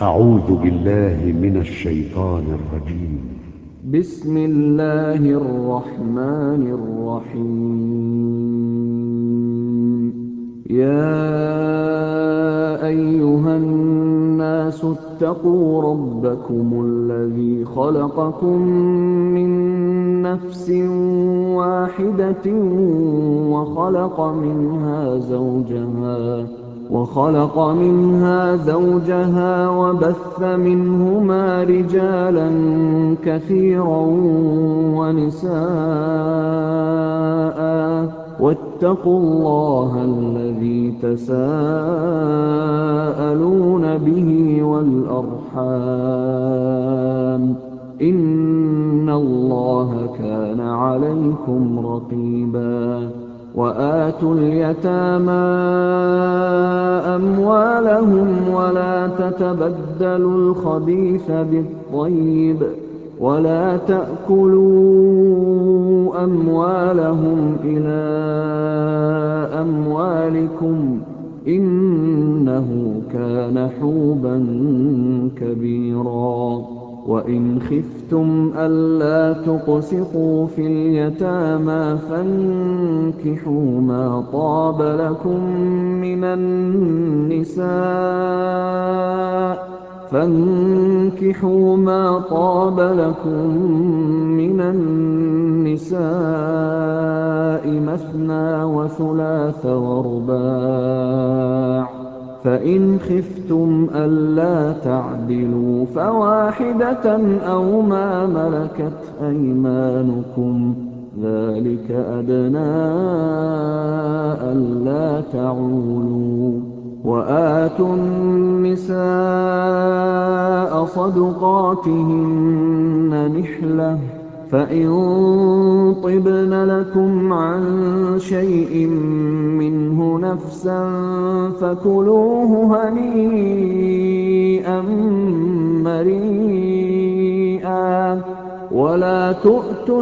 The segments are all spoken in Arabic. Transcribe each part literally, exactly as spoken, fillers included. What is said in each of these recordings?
أعوذ بالله من الشيطان الرجيم. بسم الله الرحمن الرحيم. يا أيها الناس اتقوا ربكم الذي خلقكم من نفس واحدة وخلق منها زوجها وخلق منها زوجها وبث منهما رجالا كثيرا ونساء، واتقوا الله الذي تساءلون به والأرحام، إن الله كان عليكم رقيبا. وآتوا اليتامى أموالهم ولا تتبدلوا الخبيث بالطيب ولا تأكلوا أموالهم إلى أموالكم، إنه كان حوبا كبيرا. وإن خفتم ألا تقسطوا في اليتامى فانكحوا ما طاب لكم من النساء فانكحوا ما طاب لكم من النساء مثنى وثلاث ورباع، فإن خفتم ألا تعدلوا فواحدة أو ما ملكت أيمانكم، ذلك أدنى ألا تعولوا. وآتوا النساء صدقاتهن نحلة، فإن طبن لكم عن شيء منه نفسا فكلوه هنيئا مريئا. ولا تؤتوا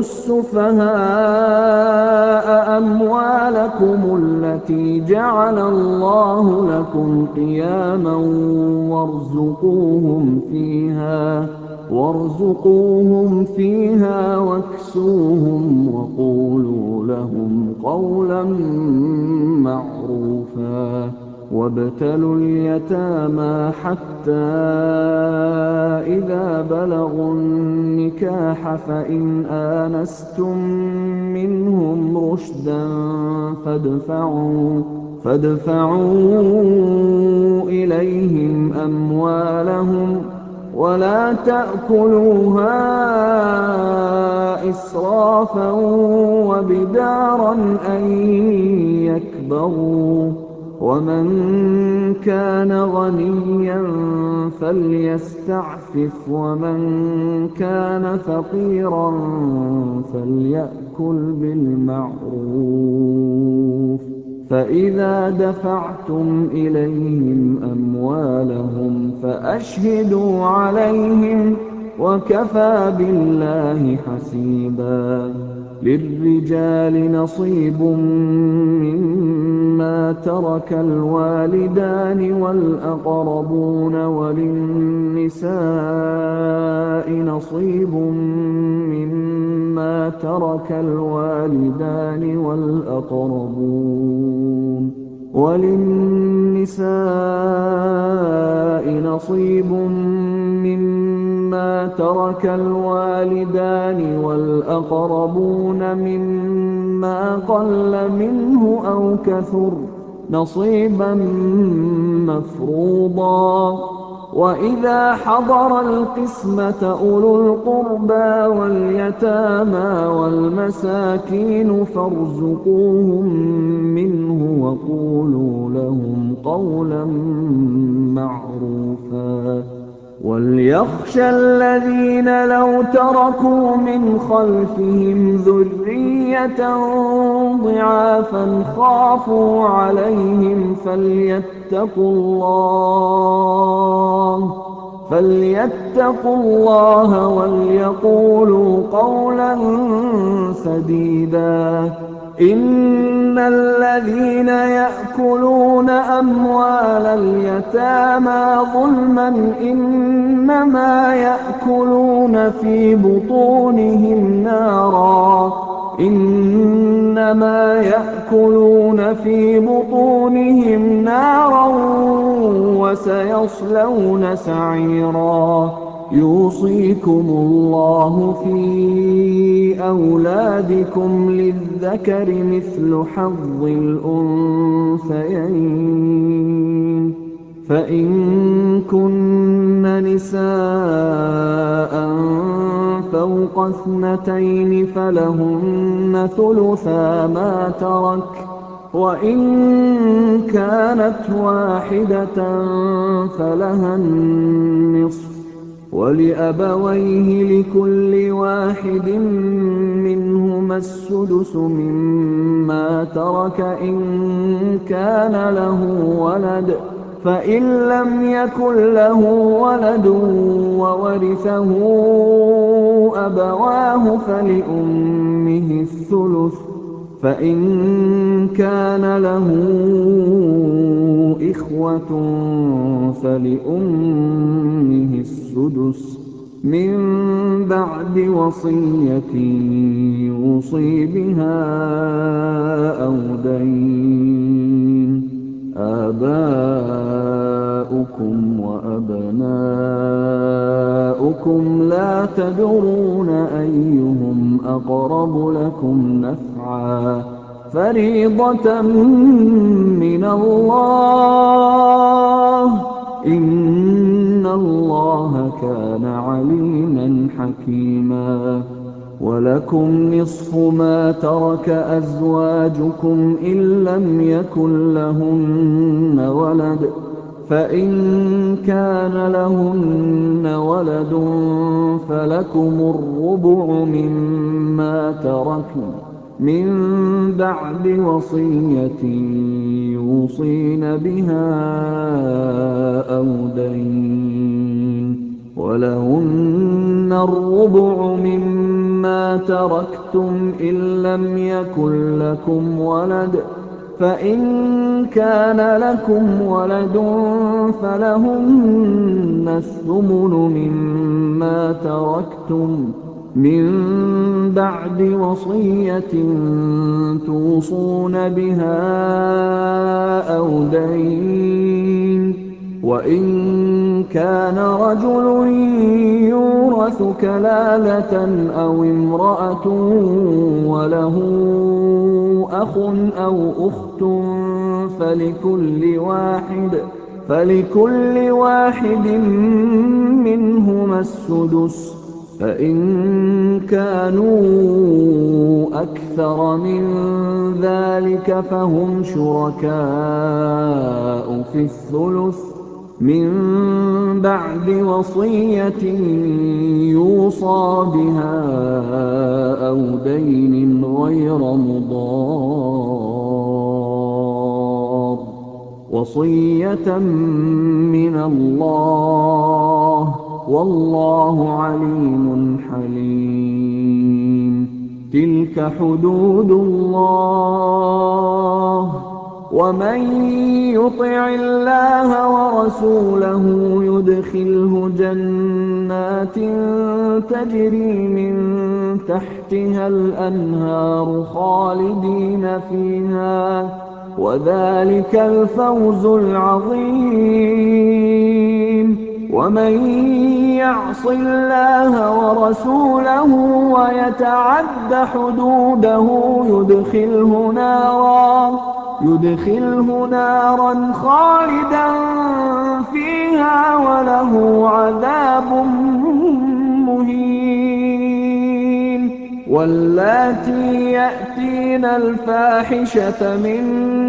السفهاء أموالكم التي جعل الله لكم قياما وارزقوهم فيها وارزقوهم فيها واكسوهم وقولوا لهم قولا معروفا. وابتلوا اليتامى حتى إذا بلغوا النكاح فإن آنستم منهم رشدا فادفعوا فادفعوا إليهم أموالهم ولا تأكلوها إسرافا وبدارا أن يكبروا. ومن كان غنيا فليستعفف ومن كان فقيرا فليأكل بالمعروف. فإذا دفعتم إليهم أموالهم فأشهدوا عليهم، وكفى بالله حسيبا. للرجال نصيب مما ترك الوالدان والأقربون وللنساء نصيب مما ترك الوالدان والأقربون وللنساء نصيب مما ترك الوالدان والأقربون مما قل منه أو كثر نصيبا مفروضا. وإذا حضر القسمة أولو القربى واليتامى والمساكين فارزقوهم منه وقولوا لهم قولا معروفا. وليخشى الذين لو تركوا من خلفهم ذرية ضعافا خافوا عليهم فليتقوا الله فليتقوا الله وليقولوا قولا سديدا. إِنَّ الَّذِينَ يَأْكُلُونَ أَمْوَالَ الْيَتَامَىٰ ظُلْمًا إِنَّمَا يَأْكُلُونَ فِي بُطُونِهِمْ نَارًا إِنَّمَا يَأْكُلُونَ فِي بُطُونِهِمْ نَارًا وَسَيَصْلَوْنَ سَعِيرًا يُوصِيكُمُ اللَّهُ فِي أَوْلَادِكُمْ لِلذَّكَرِ مِثْلُ حَظِّ الْأُنثَيَيْنِ ۚ فَإِن كُنَّ نِسَاءً فَوْقَ اثْنَتَيْنِ فَلَهُنَّ ثُلُثَا مَا تَرَكَ ۖ وَإِن كَانَتْ وَاحِدَةً فَلَهَا النِّصْفُ ۚ وَلِأَبَوَيْهِ لِكُلِّ وَاحِدٍ مِّنْهُمَا السُّدُسُ مِمَّا تَرَكَ إِن كَانَ لَهُ وَلَدٌ ۚ فَإِن لَّمْ يَكُن لَّهُ وَلَدٌ وَوَرِثَهُ أَبَوَاهُ فَلِأُمِّهِ الثُّلُثُ ۚ فَإِن كَانَ لَهُ إِخْوَةٌ فَلِأُمِّهِ السُّدُسُ مِن بَعْدِ وَصِيَّةٍ يُوصِي بِهَا أَوْ دَيْنٍ ۗ آبَاؤُكُمْ وَأَبْنَاؤُكُمْ لَا تَدْرُونَ أَيُّهُمْ أَقْرَبُ لَكُمْ نَفْعًا ۚ فَرِيضَةً مِّنَ اللَّهِ ۗ إِنَّ اللَّهَ كَانَ عَلِيمًا حَكِيمًا وَلَكُمْ نِصْفُ مَا تَرَكَ أَزْوَاجُكُمْ إِن لَّمْ يَكُن لَّهُنَّ وَلَدٌ ۚ فَإِن كَانَ لَهُنَّ وَلَدٌ فَلَكُمُ الرُّبُعُ مِمَّا تَرَكْنَ مِن بَعْدِ وَصِيَّةٍ يُوصِينَ بِهَا أَوْ دَيْنٍ ۗ وَلَهُنَّ الرُّبُعُ مِمَّا تَرَكْتُمْ إِن لَّمْ يَكُن لَّكُمْ وَلَدٌ ۚ فَإِن كَانَ لَكُمْ وَلَدٌ فَلَهُنَّ الثُّمُنُ مِمَّا تَرَكْتُم مِّن بَعْدِ وَصِيَّةٍ تُوصُونَ بِهَا أَوْ دَيْنٍ ۗ وَإِن كَانَ رَجُلٌ يُورَثُ كَلَالَةً أَوِ امْرَأَةٌ وَلَهُ أَخٌ أَوْ أُخْتٌ فَلِكُلِّ وَاحِدٍ مِّنْهُمَا السُّدُسُ ۚ فَإِن كَانُوا أَكْثَرَ مِن ذَٰلِكَ فَهُمْ شُرَكَاءُ فِي الثُّلُثِ مِن بَعْدِ وَصِيَّةٍ يُوصَىٰ بِهَا أَوْ دَيْنٍ غَيْرَ مُضَارٍّ ۚ وَصِيَّةً مِّنَ اللَّهِ ۗ وَاللَّهُ عَلِيمٌ حَلِيمٌ تِلْكَ حُدُودُ اللَّهِ ۚ وَمَن يُطِعِ اللَّهَ وَرَسُولَهُ يُدْخِلْهُ جَنَّاتٍ تَجْرِي مِن تَحْتِهَا الْأَنْهَارُ خَالِدِينَ فِيهَا ۚ وَذَٰلِكَ الْفَوْزُ الْعَظِيمُ وَمَن يَعْصِ اللَّهَ وَرَسُولَهُ وَيَتَعَدَّ حُدُودَهُ يُدْخِلْهُ نَارًا يُدْخِلْهُ نَارًا خَالِدًا فِيهَا وَلَهُ عَذَابٌ مُّهِينٌ وَاللَّاتِي يَأْتِينَ الْفَاحِشَةَ مِن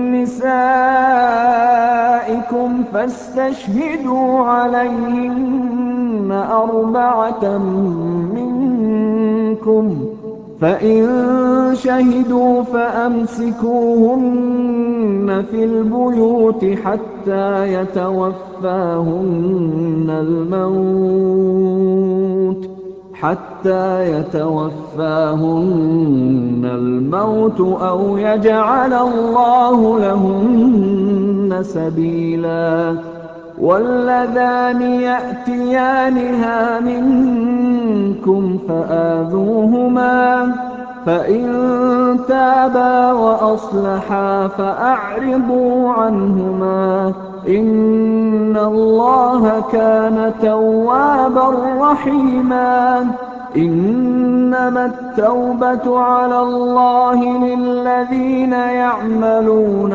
نِّسَائِكُمْ فَاسْتَشْهِدُوا عَلَيْهِنَّ أَرْبَعَةً مِّنكُمْ ۖ فَإِن شَهِدُوا فَأَمْسِكُوهُنَّ فِي الْبُيُوتِ حَتَّىٰ يَتَوَفَّاهُنَّ الْمَوْتُ حَتَّىٰ يَتَوَفَّاهُنَّ الْمَوْتُ أَوْ يَجْعَلَ اللَّهُ لَهُنَّ سَبِيلًا. وَاللَّذَانِ يَأْتِيَانِهَا مِنكُمْ فَآذُوهُمَا ۖ فَإِن تَابَا وَأَصْلَحَا فَأَعْرِضُوا عَنْهُمَا ۗ إِنَّ اللَّهَ كَانَ تَوَّابًا رَّحِيمًا. إِنَّمَا التَّوْبَةُ عَلَى اللَّهِ لِلَّذِينَ يَعْمَلُونَ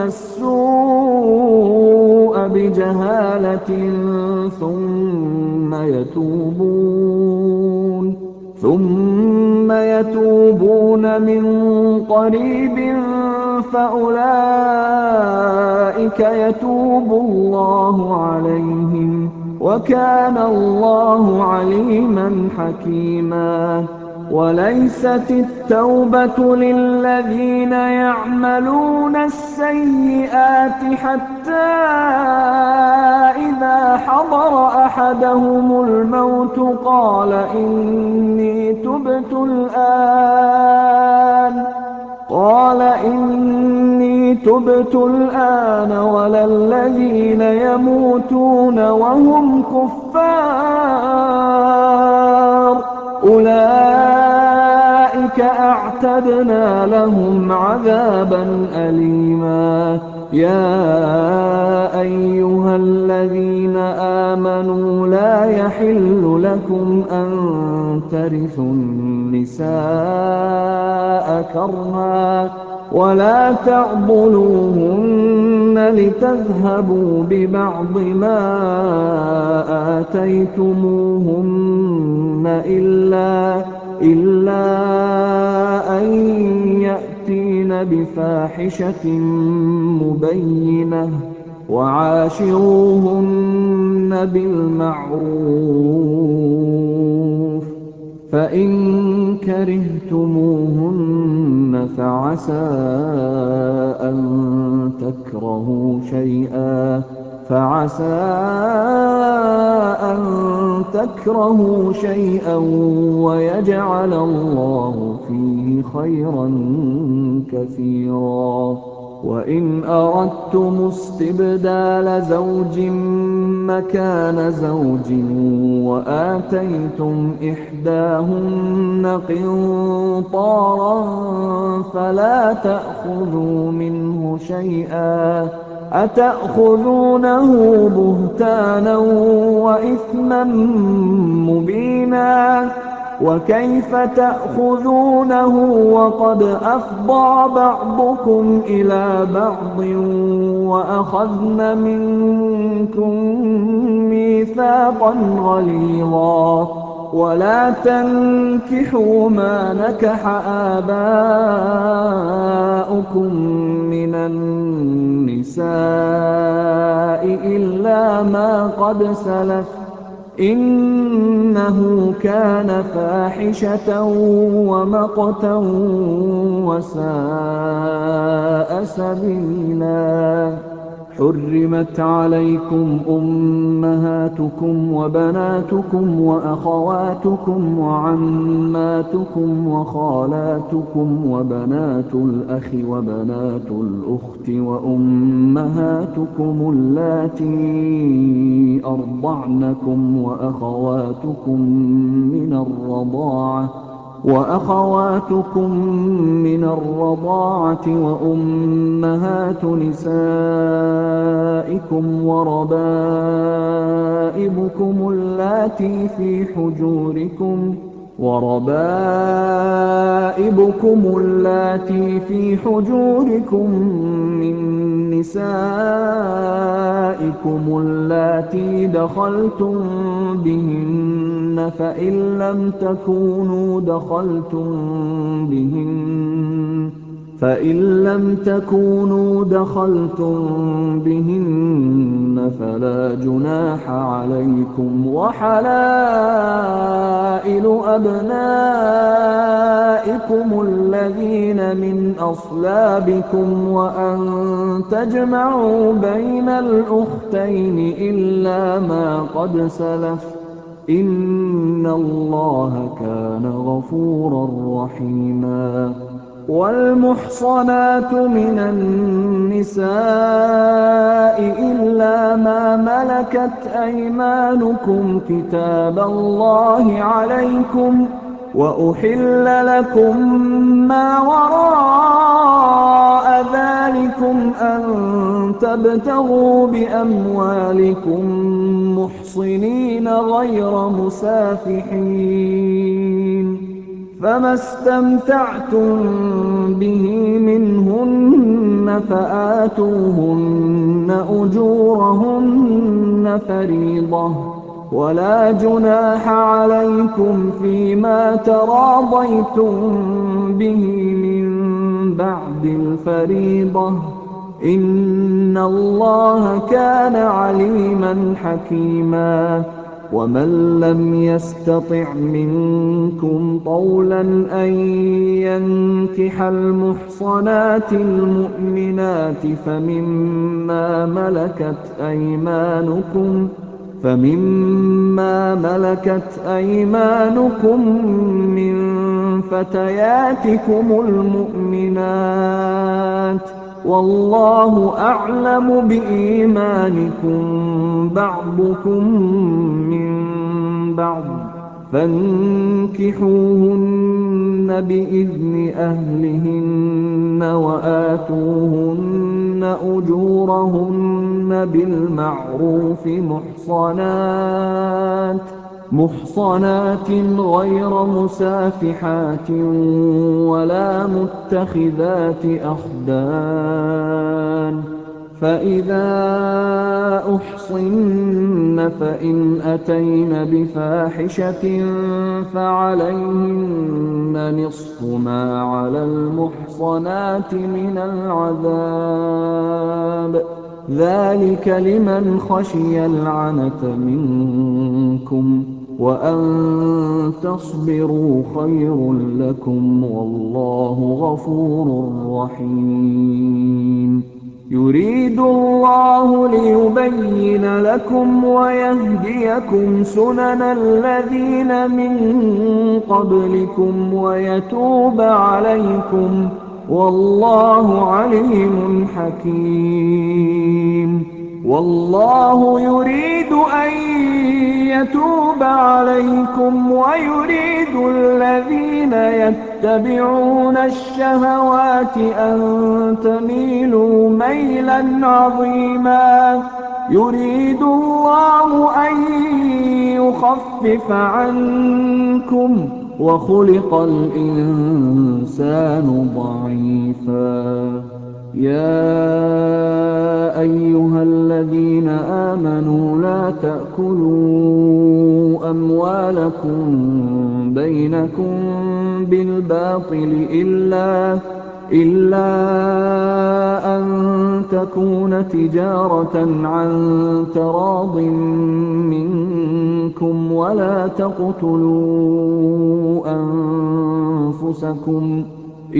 السُّوءَ بِجَهَالَةٍ ثُمَّ يَتُوبُونَ ثُمَّ يَتُوبُونَ مِن قَرِيبٍ فَأُولَٰئِكَ يَتُوبُ اللَّهُ عَلَيْهِمْ ۗ وَكَانَ اللَّهُ عَلِيمًا حَكِيمًا. وَلَيْسَتِ التَّوْبَةُ لِلَّذِينَ يَعْمَلُونَ السَّيِّئَاتِ حَتَّىٰ إِذَا حَضَرَ أَحَدَهُمُ الْمَوْتُ قَالَ إِنِّي تُبْتُ الْآنَ قَالَ إِنِّي تُبْتُ الْآنَ وَلَا الَّذِينَ يَمُوتُونَ وَهُمْ كُفَّارٌ أُولَٰئِكَ أَعْتَدْنَا لَهُمْ عَذَابًا أَلِيمًا. يَا أَيُّهَا الَّذِينَ آمَنُوا لَا يَحِلُّ لَكُمْ أَن تَرِثُوا النِّسَاءَ كَرْهًا وَلَا تَعْضُلُوهُنَّ لِتَذْهَبُوا بِبَعْضِ مَا آتَيْتُمُوهُنَّ إِلَّا أَن يَأْتِينَ بِفَاحِشَةٍ مُّبَيِّنَةٍ ۚ وَعَاشِرُوهُنَّ بِالْمَعْرُوفِ ۚ فَإِن كَرِهْتُمُوهُنَّ فَعَسَىٰ أَن تَكْرَهُوا شَيْئًا فَعَسَىٰ أَن تَكْرَهُوا شَيْئًا وَيَجْعَلَ اللَّهُ فِيهِ خَيْرًا كَثِيرًا. وَإِنْ أَرَدتُّمُ اسْتِبْدَالَ زَوْجٍ مَّكَانَ زَوْجٍ وَآتَيْتُمْ إِحْدَاهُنَّ قِنطَارًا فَلَا تَأْخُذُوا مِنْهُ شَيْئًا ۚ أَتَأْخُذُونَهُ بُهْتَانًا وَإِثْمًا مُّبِينًا ۚ وَكَيْفَ تَأْخُذُونَهُ وَقَدْ أَفْضَىٰ بَعْضُكُمْ إِلَىٰ بَعْضٍ وَأَخَذْنَ مِنكُم مِّيثَاقًا غَلِيظًا. وَلَا تَنكِحُوا مَا نَكَحَ آبَاؤُكُم مِّنَ النِّسَاءِ إِلَّا مَا قَدْ سَلَفَ ۚ إِنَّهُ كَانَ فَاحِشَةً وَمَقْتًا وَسَاءَ سَبِيلًا. حُرِّمَتْ عَلَيْكُمْ أُمَّهَاتُكُمْ وَبَنَاتُكُمْ وَأَخَوَاتُكُمْ وَعَمَّاتُكُمْ وَخَالَاتُكُمْ وَبَنَاتُ الْأَخِ وَبَنَاتُ الْأُخْتِ وَأُمَّهَاتُكُمُ اللَّاتِي أَرْضَعْنَكُمْ وَأَخَوَاتُكُم مِّنَ الرَّضَاعَةِ وَأُمَّهَاتُ نِسَائِكُمْ وَرَبَائِبُكُمُ اللَّاتِي فِي حُجُورِكُم مِّن نِّسَائِكُمُ اللَّاتِي دَخَلْتُم بِهِنَّ ۖ فَإِن لَّمْ تَكُونُوا دَخَلْتُم بِهِنَّ فَلَا جُنَاحَ عَلَيْكُمْ ۚ وَحَلَائِلُ أَبْنَائِكُمُ الَّذِينَ مِنْ أَصْلَابِكُمْ وَأَن تَجْمَعُوا بَيْنَ الْأُخْتَيْنِ إِلَّا مَا قَدْ سَلَفَ ۚ إِنَّ اللَّهَ كَانَ غَفُورًا رَّحِيمًا. وَالْمُحْصَنَاتُ مِنَ النِّسَاءِ إِلَّا مَا مَلَكَتْ أَيْمَانُكُمْ كِتَابَ اللَّهِ عَلَيْكُمْ ۚ وَأُحِلَّ لَكُم مَّا وَرَاءَ ذَٰلِكُمْ أَن تَبْتَغُوا بِأَمْوَالِكُم مُّحْصِنِينَ غَيْرَ مُسَافِحِينَ ۚ فَمَا اسْتَمْتَعْتُم بِهِ مِنْهُنَّ فَآتُوهُنَّ أُجُورَهُنَّ فَرِيضَةً ۚ وَلَا جُنَاحَ عَلَيْكُمْ فِيمَا تَرَاضَيْتُم بِهِ مِن بَعْدِ الْفَرِيضَةِ ۚ إِنَّ اللَّهَ كَانَ عَلِيمًا حَكِيمًا. وَمَن لَّمْ يَسْتَطِعْ مِنكُمْ طَوْلًا أَن يَنكِحَ الْمُحْصَنَاتِ الْمُؤْمِنَاتِ فَمِمَّا مَلَكَتْ أَيْمَانُكُم فَمِمَّا مَلَكَتْ أَيْمَانُكُم مِّن فَتَيَاتِكُمُ الْمُؤْمِنَاتِ ۚ وَاللَّهُ أَعْلَمُ بِإِيمَانِكُم بَعْضُكُم مِّن بَعْضٍ ۚ فَانكِحُوهُنَّ بِإِذْنِ أَهْلِهِنَّ وَآتُوهُنَّ أُجُورَهُنَّ بِالْمَعْرُوفِ مُحْصَنَاتٍ مُحْصَنَاتٍ غَيْرَ مُسَافِحَاتٍ وَلَا مُتَّخِذَاتِ أَخْدَانٍ ۚ فَإِذَا أُحْصِنَّ فَإِنْ أَتَيْنَ بِفَاحِشَةٍ فَعَلَيْهِنَّ نِصْفُ مَا عَلَى الْمُحْصَنَاتِ مِنَ الْعَذَابِ ۚ ذَٰلِكَ لِمَنْ خَشِيَ الْعَنَتَ مِنكُمْ ۚ وَأَن تَصْبِرُوا خَيْرٌ لَّكُمْ ۗ وَاللَّهُ غَفُورٌ رَّحِيمٌ. يُرِيدُ اللَّهُ لِيُبَيِّنَ لَكُمْ وَيَهْدِيَكُمْ سُنَنَ الَّذِينَ مِن قَبْلِكُمْ وَيَتُوبَ عَلَيْكُمْ ۗ وَاللَّهُ عَلِيمٌ حَكِيمٌ. وَاللَّهُ يُرِيدُ أَن يَتُوبَ عَلَيْكُمْ وَيُرِيدُ الَّذِينَ يَتَّبِعُونَ الشَّهَوَاتِ أَن تَمِيلُوا مَيْلًا عَظِيمًا. يُرِيدُ اللَّهُ أَن يُخَفِّفَ عَنكُمْ ۚ وَخُلِقَ الْإِنسَانُ ضَعِيفًا. يَا أَيُّهَا الَّذِينَ آمَنُوا لَا تَأْكُلُوا أَمْوَالَكُم بَيْنَكُم بِالْبَاطِلِ إِلَّا أَن تَكُونَ تِجَارَةً عَن تَرَاضٍ مِّنكُمْ ۚ وَلَا تَقْتُلُوا أَنفُسَكُمْ ۚ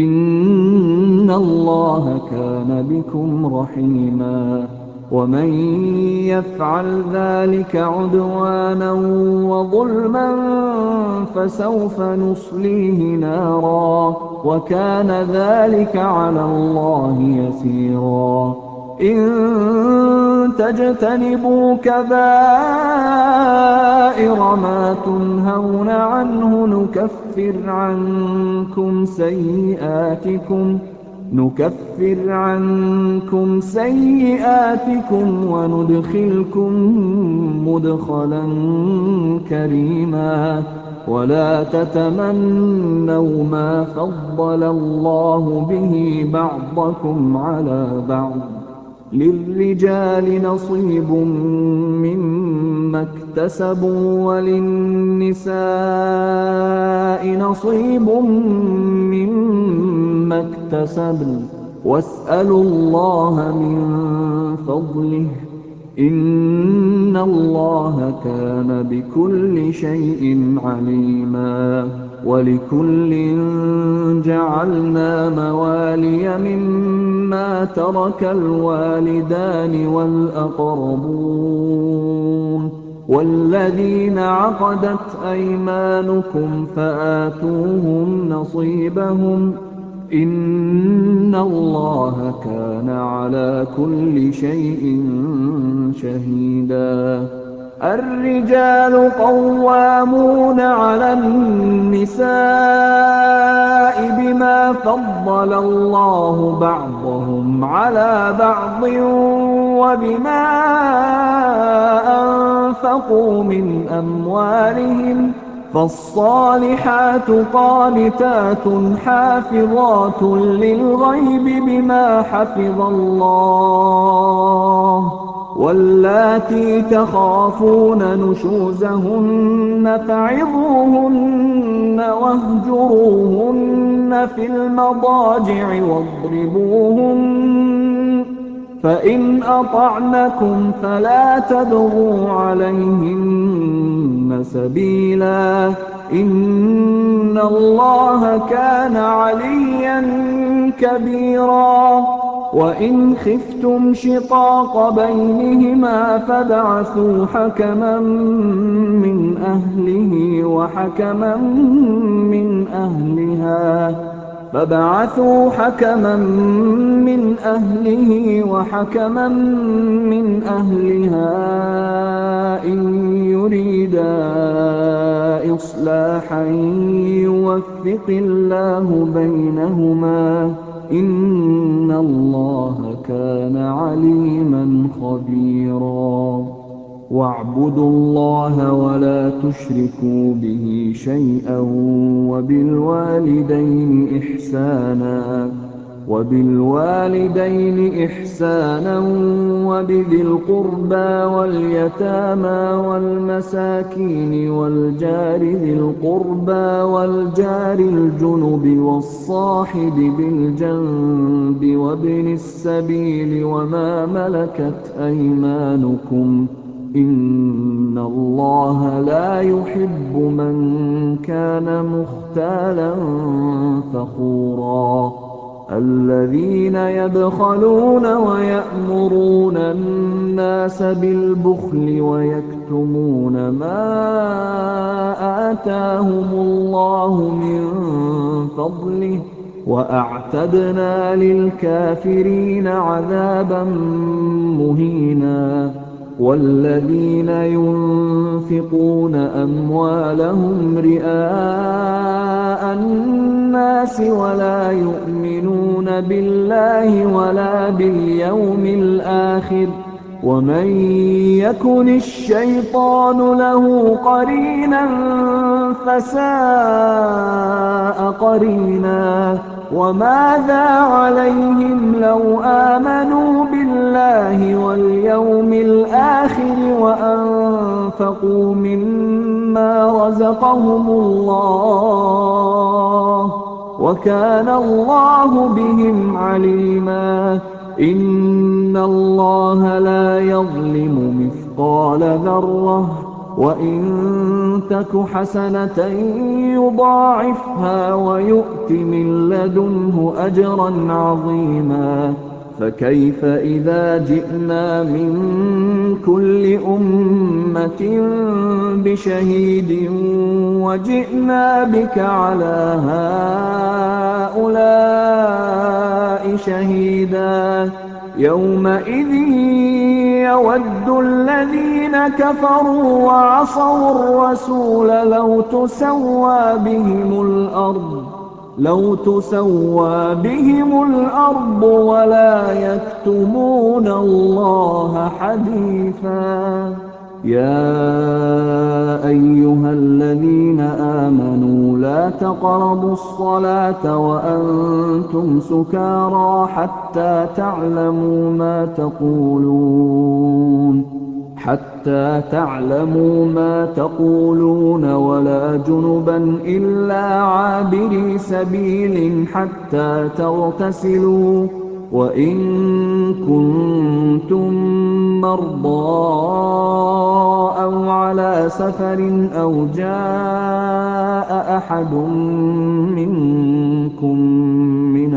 إِنَّ اللَّهَ كَانَ بِكُمْ رَحِيمًا. وَمَن يَفْعَلْ ذَٰلِكَ عُدْوَانًا وَظُلْمًا فَسَوْفَ نُصْلِيهِ نَارًا ۚ وَكَانَ ذَٰلِكَ عَلَى اللَّهِ يَسِيرًا. إِن تَجْتَنِبُوا كَبَائِرَ مَا تُنْهَوْنَ عَنْهُ نُكَفِّرْ عَنكُمْ سَيِّئَاتِكُمْ نُكَفِّرْ عَنكُمْ سَيِّئَاتِكُمْ وَنُدْخِلْكُم مُّدْخَلًا كَرِيمًا. وَلَا تَتَمَنَّوْا مَا فَضَّلَ اللَّهُ بِهِ بَعْضَكُمْ عَلَىٰ بَعْضٍ ۚ لِّلرِّجَالِ نَصِيبٌ مِّمَّا اكْتَسَبُوا وَلِلنِّسَاءِ نَصِيبٌ مِّمَّا اكْتَسَبْنَ ۚ وَاسْأَلُوا اللَّهَ مِن فَضْلِهِ ۗ إِنَّ اللَّهَ كَانَ بِكُلِّ شَيْءٍ عَلِيمًا. وَلِكُلٍّ جَعَلْنَا مَوَالِيَ مِمَّا تَرَكَ الْوَالِدَانِ وَالْأَقْرَبُونَ وَالَّذِينَ عَقَدَتْ أَيْمَانُكُمْ فَآتُوهُمْ نَصِيبَهُمْ ۖ إِنَّ اللَّهَ كَانَ عَلَىٰ كُلِّ شَيْءٍ شَهِيدًا. الرِّجَالُ قَوَّامُونَ عَلَى النِّسَاءِ بِمَا فَضَّلَ اللَّهُ بَعْضَهُمْ عَلَىٰ بَعْضٍ وَبِمَا أَنفَقُوا مِنْ أَمْوَالِهِمْ ۚ فَالصَّالِحَاتُ قَانِتَاتٌ حَافِظَاتٌ لِّلْغَيْبِ بِمَا حَفِظَ اللَّهُ ۚ وَاللَّاتِي تَخَافُونَ نُشُوزَهُنَّ فَعِظُوهُنَّ وَاهْجُرُوهُنَّ فِي الْمَضَاجِعِ وَاضْرِبُوهُنَّ ۖ فَإِنْ أَطَعْنَكُمْ فَلَا تَبْغُوا عَلَيْهِنَّ سَبِيلًا ۗ إِنَّ اللَّهَ كَانَ عَلِيًّا كَبِيرًا. وَإِنْ خِفْتُمْ شِقَاقَ بَيْنِهِمَا فَابْعَثُوا حَكَمًا مِّنْ أَهْلِهِ وَحَكَمًا مِّنْ أَهْلِهَا فَابْعَثُوا حَكَمًا مِّنْ أَهْلِهِ وَحَكَمًا مِّنْ أَهْلِهَا إِن يُرِيدَا إِصْلَاحًا يُوَفِّقِ اللَّهُ بَيْنَهُمَا ۗ إِنَّ اللَّهَ كَانَ عَلِيمًا خَبِيرًا. وَاعْبُدُوا اللَّهَ وَلَا تُشْرِكُوا بِهِ شَيْئًا وَبِالْوَالِدَيْنِ إِحْسَانًا وَبِالْوَالِدَيْنِ إِحْسَانًا وَبِذِي الْقُرْبَىٰ وَالْيَتَامَىٰ وَالْمَسَاكِينِ وَالْجَارِ ذِي الْقُرْبَىٰ وَالْجَارِ الْجُنُبِ وَالصَّاحِبِ بِالْجَنبِ وَابْنِ السَّبِيلِ وَمَا مَلَكَتْ أَيْمَانُكُمْ ۗ إِنَّ اللَّهَ لَا يُحِبُّ مَن كَانَ مُخْتَالًا فَخُورًا. الَّذِينَ يَبْخَلُونَ وَيَأْمُرُونَ النَّاسَ بِالْبُخْلِ وَيَكْتُمُونَ مَا آتَاهُمُ اللَّهُ مِن فَضْلِهِ ۗ وَأَعْتَدْنَا لِلْكَافِرِينَ عَذَابًا مُّهِينًا. وَالَّذِينَ يُنفِقُونَ أَمْوَالَهُمْ رِئَاءَ النَّاسِ وَلَا يُؤْمِنُونَ بِاللَّهِ وَلَا بِالْيَوْمِ الْآخِرِ ۗ وَمَن يَكُنِ الشَّيْطَانُ لَهُ قَرِينًا فَسَاءَ قَرِينًا. وَمَاذَا عَلَيْهِمْ لَوْ آمَنُوا بِاللَّهِ وَالْيَوْمِ الْآخِرِ وَأَنفَقُوا مِمَّا رَزَقَهُمُ اللَّهُ ۚ وَكَانَ اللَّهُ بِهِمْ عَلِيمًا. إِنَّ اللَّهَ لَا يَظْلِمُ مِثْقَالَ ذَرَّةٍ ۖ وَإِن تَكُ حَسَنَةً يُضَاعِفْهَا وَيُؤْتِ مِن لَّدُنْهُ أَجْرًا عَظِيمًا. فَكَيْفَ إِذَا جِئْنَا مِن كُلِّ أُمَّةٍ بِشَهِيدٍ وَجِئْنَا بِكَ عَلَىٰ هَٰؤُلَاءِ شَهِيدًا. يَوْمَئِذٍ يَوَدُّ الَّذِينَ كَفَرُوا وَعَصَوُا الرَّسُولَ لَوْ تُسَوَّىٰ بِهِمُ الْأَرْضُ لَوْ تُسَوَّىٰ بِهِمُ الْأَرْضُ وَلَا يَكْتُمُونَ اللَّهَ حَدِيثًا. يَا أَيُّهَا الَّذِينَ آمَنُوا لَا تَقْرَبُوا الصَّلَاةَ وَأَنتُمْ سُكَارَىٰ حَتَّىٰ تَعْلَمُوا مَا تَقُولُونَ حَتَّىٰ تَعْلَمُوا مَا تَقُولُونَ وَلَا جُنُبًا إِلَّا عَابِرِي سَبِيلٍ حَتَّىٰ تَغْتَسِلُوا ۚ وَإِن كُنتُم مَّرْضَىٰ أَوْ عَلَىٰ سَفَرٍ أَوْ جَاءَ أَحَدٌ مِّنكُم مِّنَ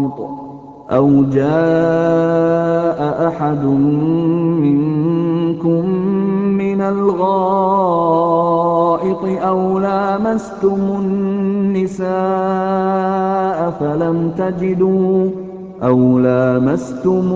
الْغَائِطِ أَوْ جَاءَ أَحَدٌ مِّنكُم مِّنَ الْغَائِطِ أَوْ لَامَسْتُمُ النِّسَاءَ فَلَمْ تَجِدُوا أَوْ لَامَسْتُمُ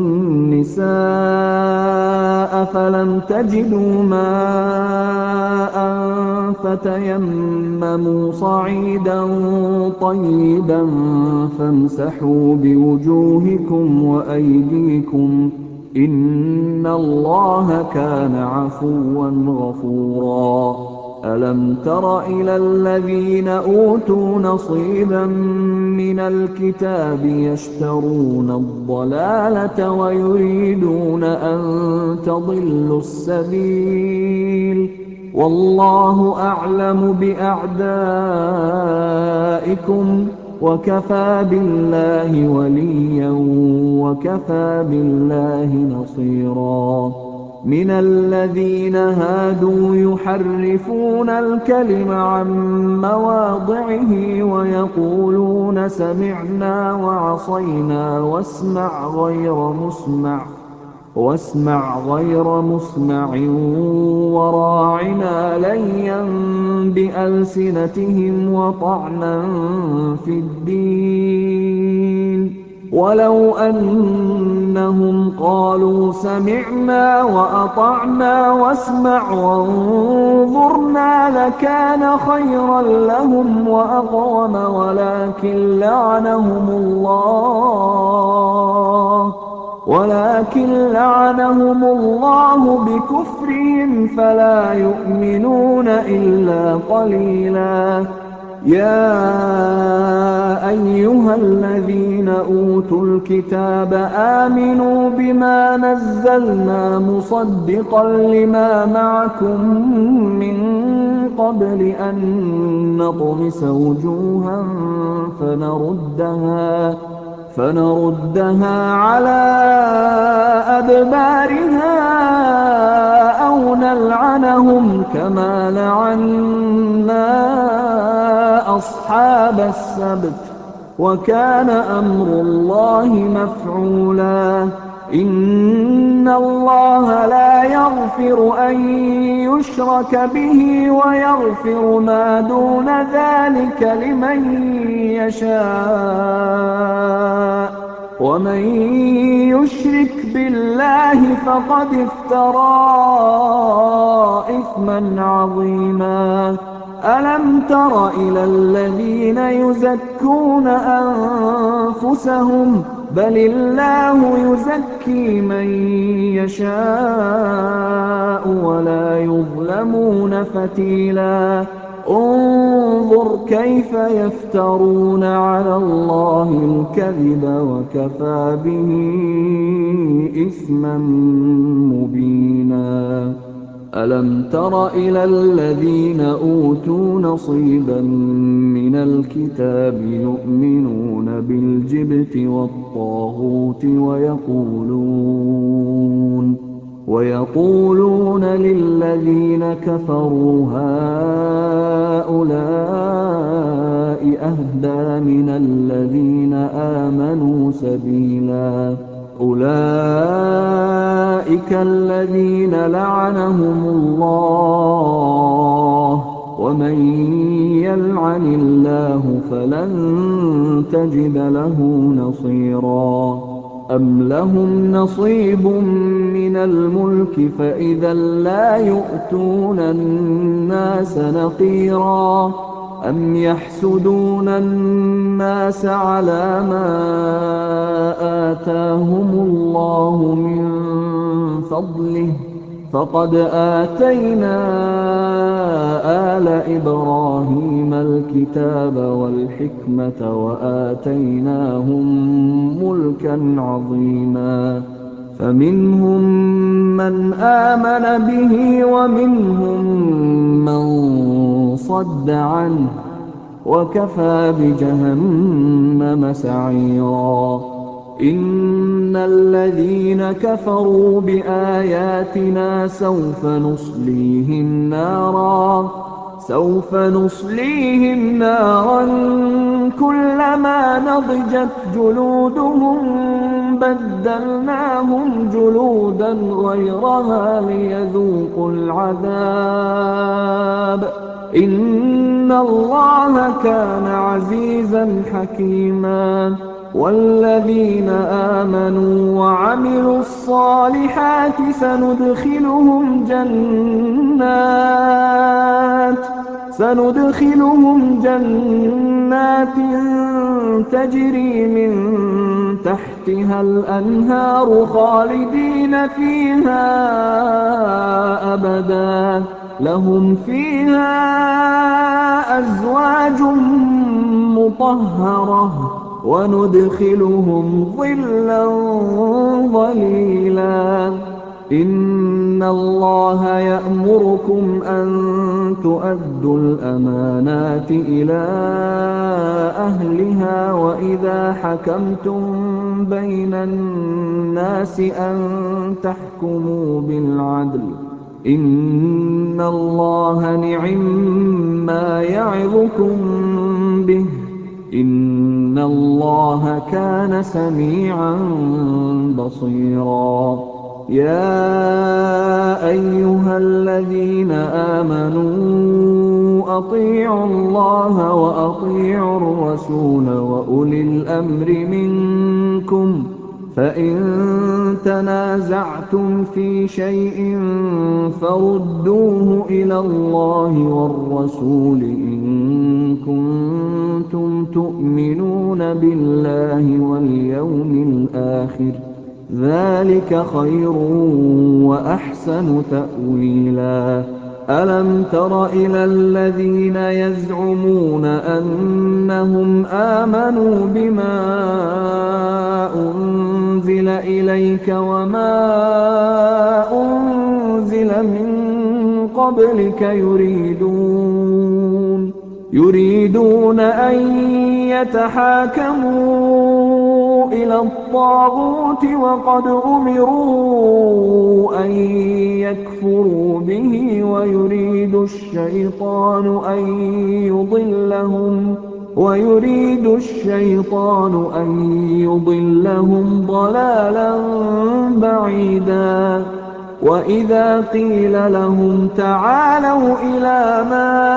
النِّسَاءَ فَلَمْ تَجِدُوا مَاءً فَتَيَمَّمُوا صَعِيدًا طَيِّبًا فَامْسَحُوا بِوُجُوهِكُمْ وَأَيْدِيكُمْ ۗ إِنَّ اللَّهَ كَانَ عَفُوًّا غَفُورًا. أَلَمْ تَرَ إِلَى الَّذِينَ أُوتُوا نَصِيبًا مِّنَ الْكِتَابِ يَشْتَرُونَ الضَّلَالَةَ وَيُرِيدُونَ أَن تَضِلُّوا السَّبِيلَ ۗ وَاللَّهُ أَعْلَمُ بِأَعْدَائِكُمْ ۚ وَكَفَىٰ بِاللَّهِ وَلِيًّا وَكَفَىٰ بِاللَّهِ نَصِيرًا. مِنَ الَّذِينَ هَادُوا يُحَرِّفُونَ الْكَلِمَ عَن مَّوَاضِعِهِ وَيَقُولُونَ سَمِعْنَا وَعَصَيْنَا وَاسْمَعْ غَيْرَ مُسْمَعٍ واسمع غير مسمع وراعنا ليا بألسنتهم وطعنا في الدين، ولو أنهم قالوا سمعنا وأطعنا واسمع وانظرنا لكان خيرا لهم وأقوم، ولكن لعنهم الله ولكن لعنهم الله بكفرهم فلا يؤمنون إلا قليلا. يا أيها الذين أوتوا الكتاب آمنوا بما نزلنا مصدقا لما معكم من قبل أن نطمس وجوها فنردها فنردها على أدبارها أو نلعنهم كما لعنا أصحاب السبت، وكان أمر الله مفعولا. إن الله لا يغفر أن يشرك به ويغفر ما دون ذلك لمن يشاء، ومن يشرك بالله فقد افترى إثما عظيما. ألم تر إلى الذين يزكون أنفسهم بل الله يزكي من يشاء ولا يظلمون فتيلا. انظر كيف يفترون على الله الكذب وكفى به إثما مبينا. ألم تر إلى الذين أوتوا نصيبا من الكتاب يؤمنون بالجبت والطاغوت ويقولون ويقولون للذين كفروا هؤلاء أهدى من الذين آمنوا سبيلا. أولئك الذين لعنهم الله، ومن يلعن الله فلن تجد له نصيرا. أم لهم نصيب من الملك فإذا لا يؤتون الناس نقيرا. أم يحسدون الناس على ما آتاهم الله من فضله، فقد آتينا آل إبراهيم الكتاب والحكمة وآتيناهم ملكا عظيما. فمنهم من آمن به ومنهم من صد عنه، وكفى بجهنم سعيرا. إن الذين كفروا بآياتنا سوف نصليهم نارا سوف نصليهم نارا كلما نضجت جلودهم بدلناهم جلودا غيرها ليذوقوا العذاب إن الله كان عزيزا حكيما والذين آمنوا وعملوا الصالحات سندخلهم جنات سندخلهم جنات تجري من تحتها الأنهار خالدين فيها أبدا لهم فيها أزواج مطهرة وندخلهم ظلا ظليلا إن الله يأمركم أن تؤدوا الأمانات إلى أهلها وإذا حكمتم بين الناس أن تحكموا بالعدل إن الله نعما يعظكم به إن الله كان سميعا بصيرا يا أيها الذين آمنوا أطيعوا الله وأطيعوا الرسول وأولي الأمر منكم فإن تنازعتم في شيء فردوه إلى الله والرسول إن كنتم تؤمنون بالله واليوم الآخر ذلك خير وأحسن تأويلا ألم تر إلى الذين يزعمون أنهم آمنوا بما أنزل إليك وما أنزل من قبلك يريدون يريدون أن يتحاكموا إلى الطاغوت وقد أمروا أن يكفروا به ويريد الشيطان أن يضلهم ويريد الشيطان أن يضلهم ضلالا بعيدا وإذا قيل لهم تعالوا إلى ما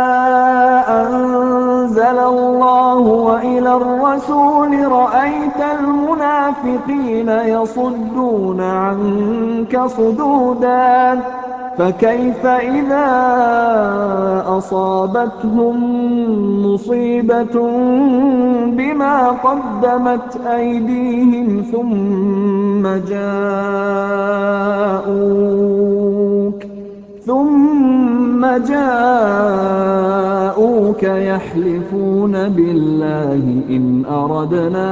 أنزل الله وإلى الرسول رأيت المنافقين يصدون عنك صدودا فكيف إذا أصابتهم مصيبة بما قدمت أيديهم ثم جاءوك ثم جاءوك يحلفون بالله إن أردنا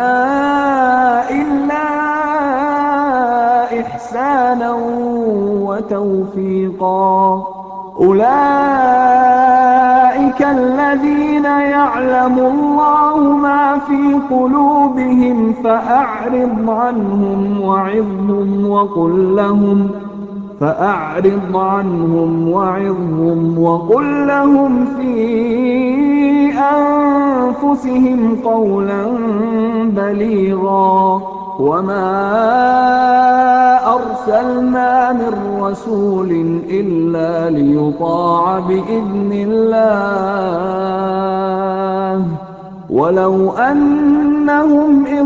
إلا إحسانا وتوفيقا أولئك الذين يعلم الله ما في قلوبهم فأعرض عنهم وعظهم وقل لهم فأعرض عنهم وعظهم وقل لهم في أنفسهم قولا بليغا وما أرسلنا من رسول إلا ليطاع بإذن الله ولو أنهم إذ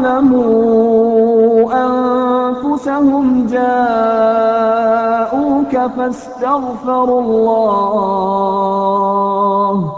ظلموا أنفسهم جاءوك فاستغفروا الله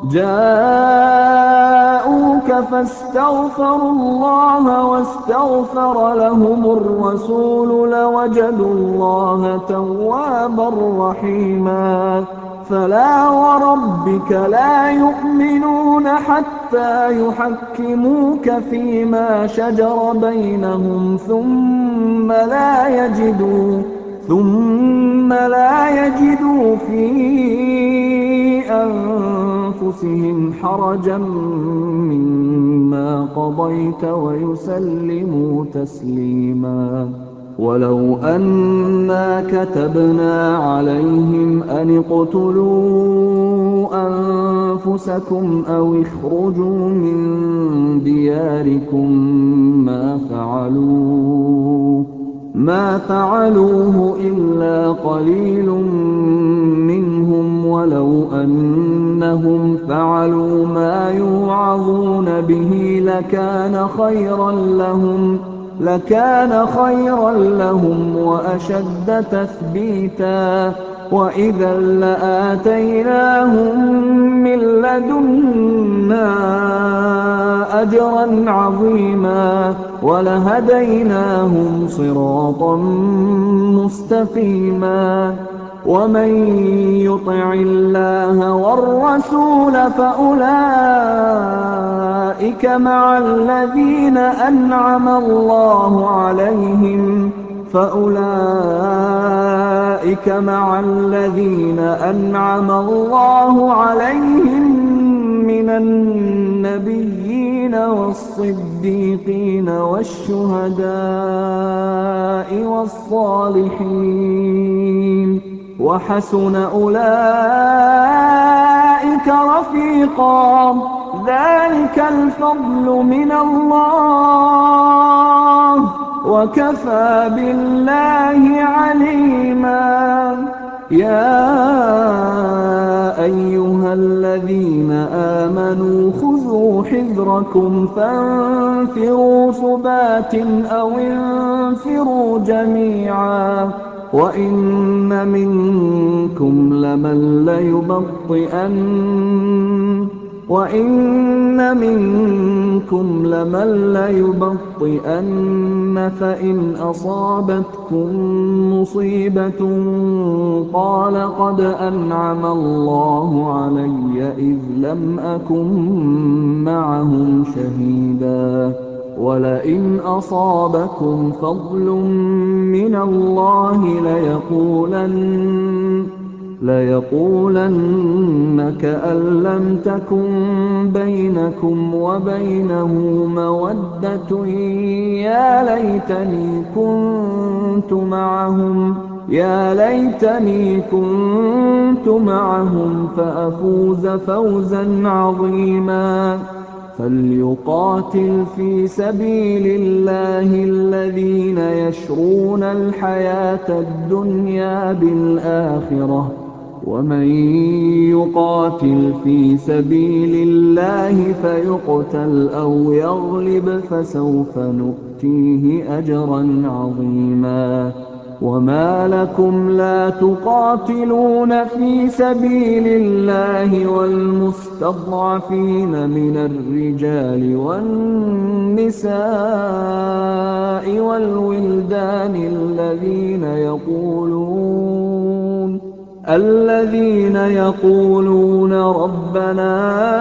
جاءوك فاستغفروا الله واستغفر لهم الرسول لوجدوا الله توابا رحيما فلا وربك لا يؤمنون حتى يحكموك فيما شجر بينهم ثم لا يجدوا ثم لا يجدوا في أنفسهم حرجا مما قضيت ويسلموا تسليما ولو أنا كتبنا عليهم أن أن اقتلوا أنفسكم أو اخرجوا من دياركم ما فعلوه ما فعلوه إلا قليل منهم ولو أنهم فعلوا ما يوعظون به لكان خيرا لهم لكان خيرا لهم وأشد تثبيتا وإذا لآتيناهم من لدنا أجرا عظيما ولهديناهم صراطا مستقيما ومن يطع الله والرسول فأولئك مع الذين أنعم الله عليهم فأولئك مع الذين أنعم الله عليهم من النبيين والصديقين والشهداء والصالحين وحسن أولئك رفيقا ذلك الفضل من الله وكفى بالله عليما يا أيها الذين آمنوا خذوا حذركم فانفروا ثبات أو انفروا جميعا وإن منكم لمن ليبطئن وَإِنَّ مِنكُمْ لَمَن لَّيُبَطِّئَنَّ فَإِنْ أَصَابَتْكُم مُّصِيبَةٌ قَالَ قَدْ أَنْعَمَ اللَّهُ عَلَيَّ إِذْ لَمْ أَكُن مَّعَهُمْ شَهِيدًا وَلَئِنْ أَصَابَكُمْ فَضْلٌ مِّنَ اللَّهِ لَيَقُولَنَّ لَيَقُولَنَّ كَأَن لَّمْ تَكُن بَيْنَكُمْ وَبَيْنَهُ مَوَدَّةٌ يَا لَيْتَنِي كُنتُ مَعَهُمْ يَا لَيْتَنِي كُنتُ مَعَهُمْ فَأَفُوزَ فَوْزًا عَظِيمًا فَلْيُقَاتِلْ فِي سَبِيلِ اللَّهِ الَّذِينَ يَشْرُونَ الْحَيَاةَ الدُّنْيَا بِالْآخِرَةِ وَمَن يُقَاتِلْ فِي سَبِيلِ اللَّهِ فَيُقْتَلْ أَوْ يَغْلِبْ فَسَوْفَ نُؤْتِيهِ أَجْرًا عَظِيمًا وَمَا لَكُمْ لَا تُقَاتِلُونَ فِي سَبِيلِ اللَّهِ وَالْمُسْتَضْعَفِينَ مِنَ الرِّجَالِ وَالنِّسَاءِ وَالْوِلْدَانِ الَّذِينَ يَقُولُونَ الذين يقولون ربنا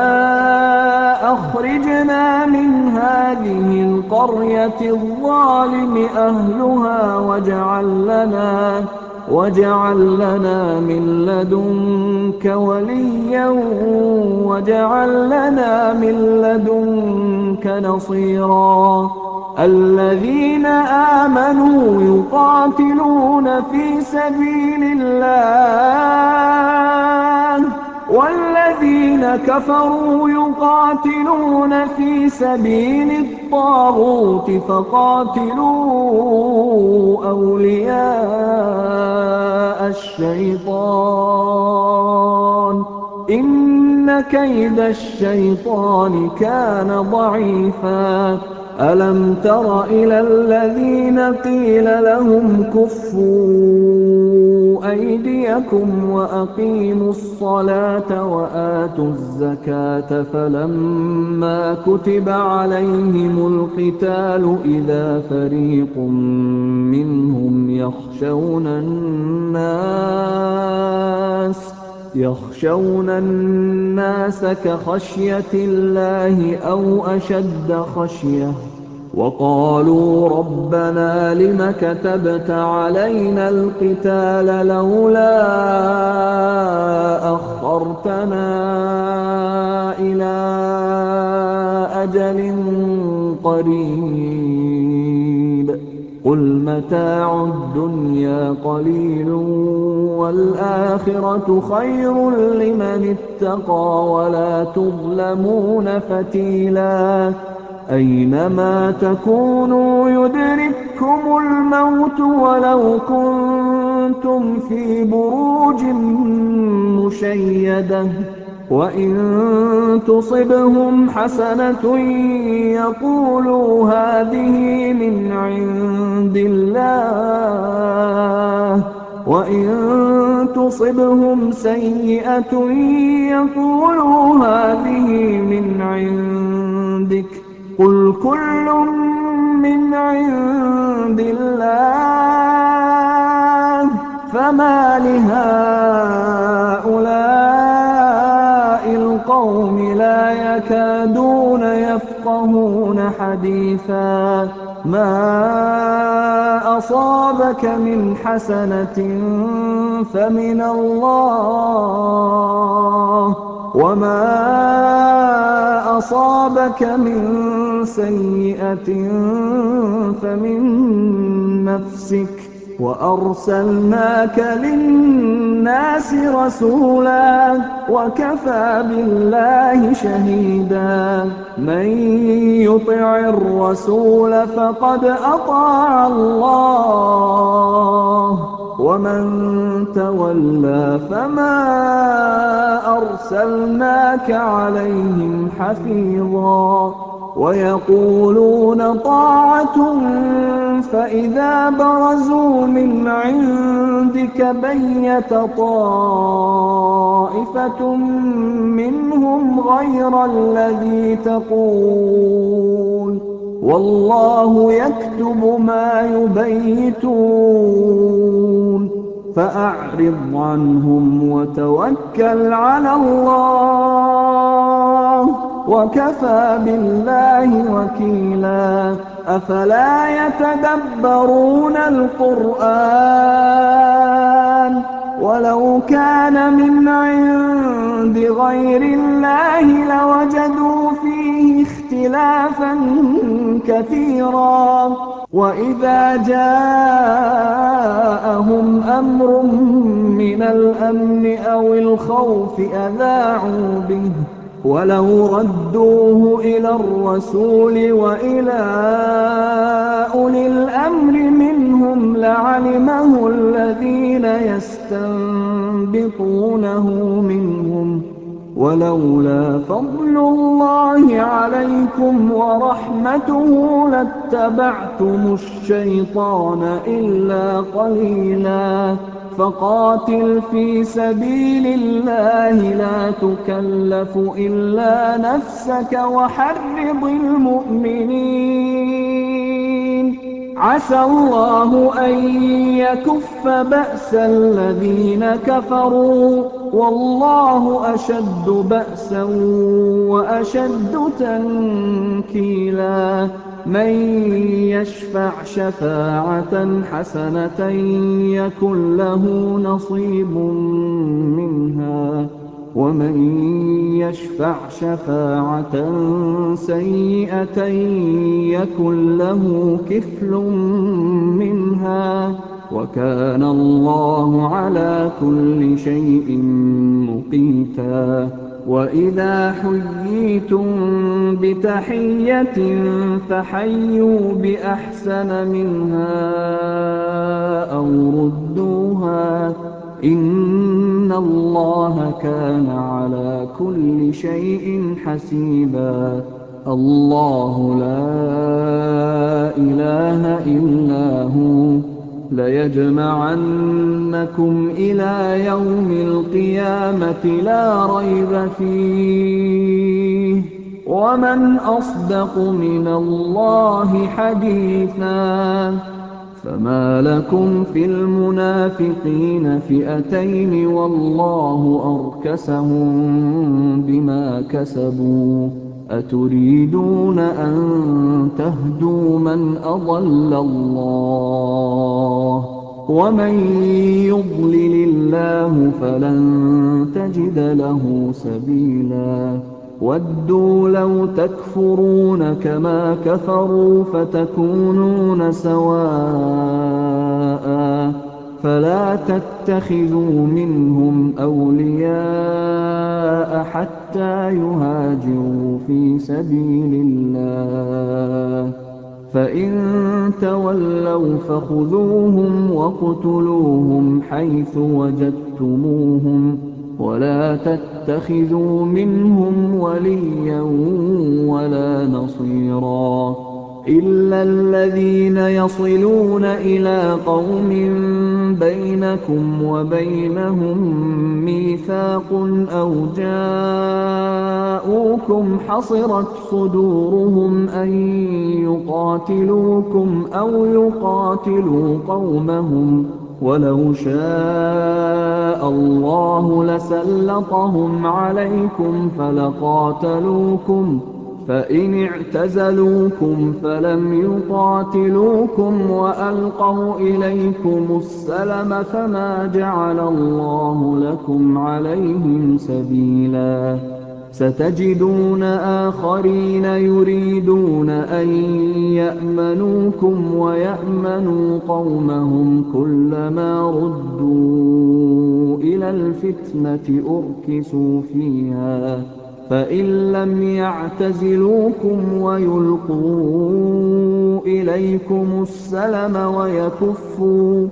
أخرجنا من هذه القرية الظالم أهلها واجعل لنا, واجعل لنا من لدنك وليا واجعل لنا من لدنك نصيرا الذين آمنوا يقاتلون في سبيل الله والذين كفروا يقاتلون في سبيل الطاغوت فقاتلوا أولياء الشيطان إن كيد الشيطان كان ضعيفا ألم تر إلى الذين قيل لهم كفوا أيديكم وأقيموا الصلاة وآتوا الزكاة فلما كتب عليهم القتال إذا فريق منهم يخشون الناس يخشون الناس كخشية الله أو أشد خشية وقالوا ربنا لم كتبت علينا القتال لولا أخرتنا إلى أجل قريب قل متاع الدنيا قليل وَالْآخِرَةُ خَيْرٌ لِّمَنِ اتَّقَىٰ وَلَا تُظْلَمُونَ فَتِيلًا أَيْنَمَا تَكُونُوا يُدْرِككُّمُ الْمَوْتُ وَلَوْ كُنتُمْ فِي بُرُوجٍ مُّشَيَّدَةٍ وَإِن تُصِبْهُمْ حَسَنَةٌ يَقُولُوا هَٰذِهِ مِنْ عِندِ اللَّهِ وَإِن تُصِبْهُمْ سَيِّئَةٌ يَقُولُوا هَٰذِهِ مِنْ عِندِكَ ۚ قُلْ كُلٌّ مِّنْ عِندِ اللَّهِ فَمَالِ هَٰؤُلَاءِ الْقَوْمِ لَا يَكَادُونَ يَفْقَهُونَ حَدِيثًا مَا أَصَابَكَ مِنْ حَسَنَةٍ فَمِنَ اللَّهِ وَمَا أَصَابَكَ مِن سَيِّئَةٍ فَمِن نَّفْسِكَ ۚ وَأَرْسَلْنَاكَ لِلنَّاسِ رَسُولًا ۚ وَكَفَىٰ بِاللَّهِ شَهِيدًا مَّن يُطِعِ الرَّسُولَ فَقَدْ أَطَاعَ اللَّهَ ۖ وَمَن تَوَلَّىٰ فَمَا أَرْسَلْنَاكَ عَلَيْهِمْ حَفِيظًا وَيَقُولُونَ طَاعَةٌ فَإِذَا بَرَزُوا مِنْ عِندِكَ بَيَّتَ طَائِفَةٌ مِّنْهُمْ غَيْرَ الَّذِي تَقُولُ وَاللَّهُ يَكْتُبُ مَا يُبَيِّتُونَ فَأَعْرِضْ عَنْهُمْ وَتَوَكَّلْ عَلَى اللَّهِ ۚ وَكَفَىٰ بِاللَّهِ وَكِيلًا أَفَلَا يَتَدَبَّرُونَ الْقُرْآنَ ۚ وَلَوْ كَانَ مِنْ عِندِ غَيْرِ اللَّهِ لَوَجَدُوا فِيهِ اخْتِلَافًا كَثِيرًا وَإِذَا جَاءَهُمْ أَمْرٌ مِّنَ الْأَمْنِ أَوِ الْخَوْفِ أَذَاعُوا بِهِ ۖ وَلَوْ رَدُّوهُ إِلَى الرَّسُولِ وَإِلَىٰ أُولِي الْأَمْرِ مِنْهُمْ لَعَلِمَهُ الَّذِينَ يَسْتَنبِطُونَهُ مِنْهُمْ ۗ وَلَوْلَا فَضْلُ اللَّهِ عَلَيْكُمْ وَرَحْمَتُهُ لَاتَّبَعْتُمُ الشَّيْطَانَ إِلَّا قَلِيلًا فَقَاتِلْ فِي سَبِيلِ اللَّهِ لَا تُكَلَّفُ إِلَّا نَفْسَكَ وَحَرِّضِ الْمُؤْمِنِينَ عَسَى اللَّهُ أَن يَكُفَّ بَأْسَ الَّذِينَ كَفَرُوا ۚ وَاللَّهُ أَشَدُّ بَأْسًا وَأَشَدُّ تَنكِيلًا مَّن يَشْفَعْ شَفَاعَةً حَسَنَةً يَكُن لَّهُ نَصِيبٌ مِّنْهَا ۖ وَمَن يَشْفَعْ شَفَاعَةً سَيِّئَةً يَكُن لَّهُ كِفْلٌ مِّنْهَا ۗ وَكَانَ اللَّهُ عَلَىٰ كُلِّ شَيْءٍ مُّقِيتًا وَإِذَا حُيِّيتُم بِتَحِيَّةٍ فَحَيُّوا بِأَحْسَنَ مِنْهَا أَوْ رُدُّوهَا ۗ إِنَّ اللَّهَ كَانَ عَلَىٰ كُلِّ شَيْءٍ حَسِيبًا اللَّهُ لَا إِلَٰهَ إِلَّا هُوَ لَيَجْمَعَنَّكُمْ إِلَىٰ يَوْمِ الْقِيَامَةِ لَا رَيْبَ فِيهِ ۗ وَمَنْ أَصْدَقُ مِنَ اللَّهِ حَدِيثًا فَمَا لَكُمْ فِي الْمُنَافِقِينَ فِئَتَيْنِ وَاللَّهُ أَرْكَسَهُم بِمَا كَسَبُوا ۚ أَتُرِيدُونَ أَن تَهْدُوا مَنْ أَضَلَّ اللَّهُ ۖ وَمَن يُضْلِلِ اللَّهُ فَلَن تَجِدَ لَهُ سَبِيلًا وَدُّوا لَوْ تَكْفُرُونَ كَمَا كَفَرُوا فَتَكُونُونَ سَوَاءً فلا تتخذوا منهم أولياء حتى يهاجروا في سبيل الله، فإن تولوا فخذوهم وَاقْتُلُوهُمْ حيث وجدتموهم، ولا تتخذوا منهم وليا ولا نصيرا إلا الذين يصلون إلى قوم بينكم وبينهم ميثاق أو جاءوكم حصرت صدورهم أن يقاتلوكم أو يقاتلوا قومهم، ولو شاء الله لسلطهم عليكم فلقاتلوكم، فإن اعتزلوكم فلم يقاتلوكم وألقوا إليكم السلم فما جعل الله لكم عليهم سبيلا. ستجدون آخرين يريدون أن يأمنوكم ويأمنوا قومهم، كلما ردوا إلى الفتنة أركسوا فيها، فإن لم يعتزلوكم ويلقوا إليكم السلم ويكفوا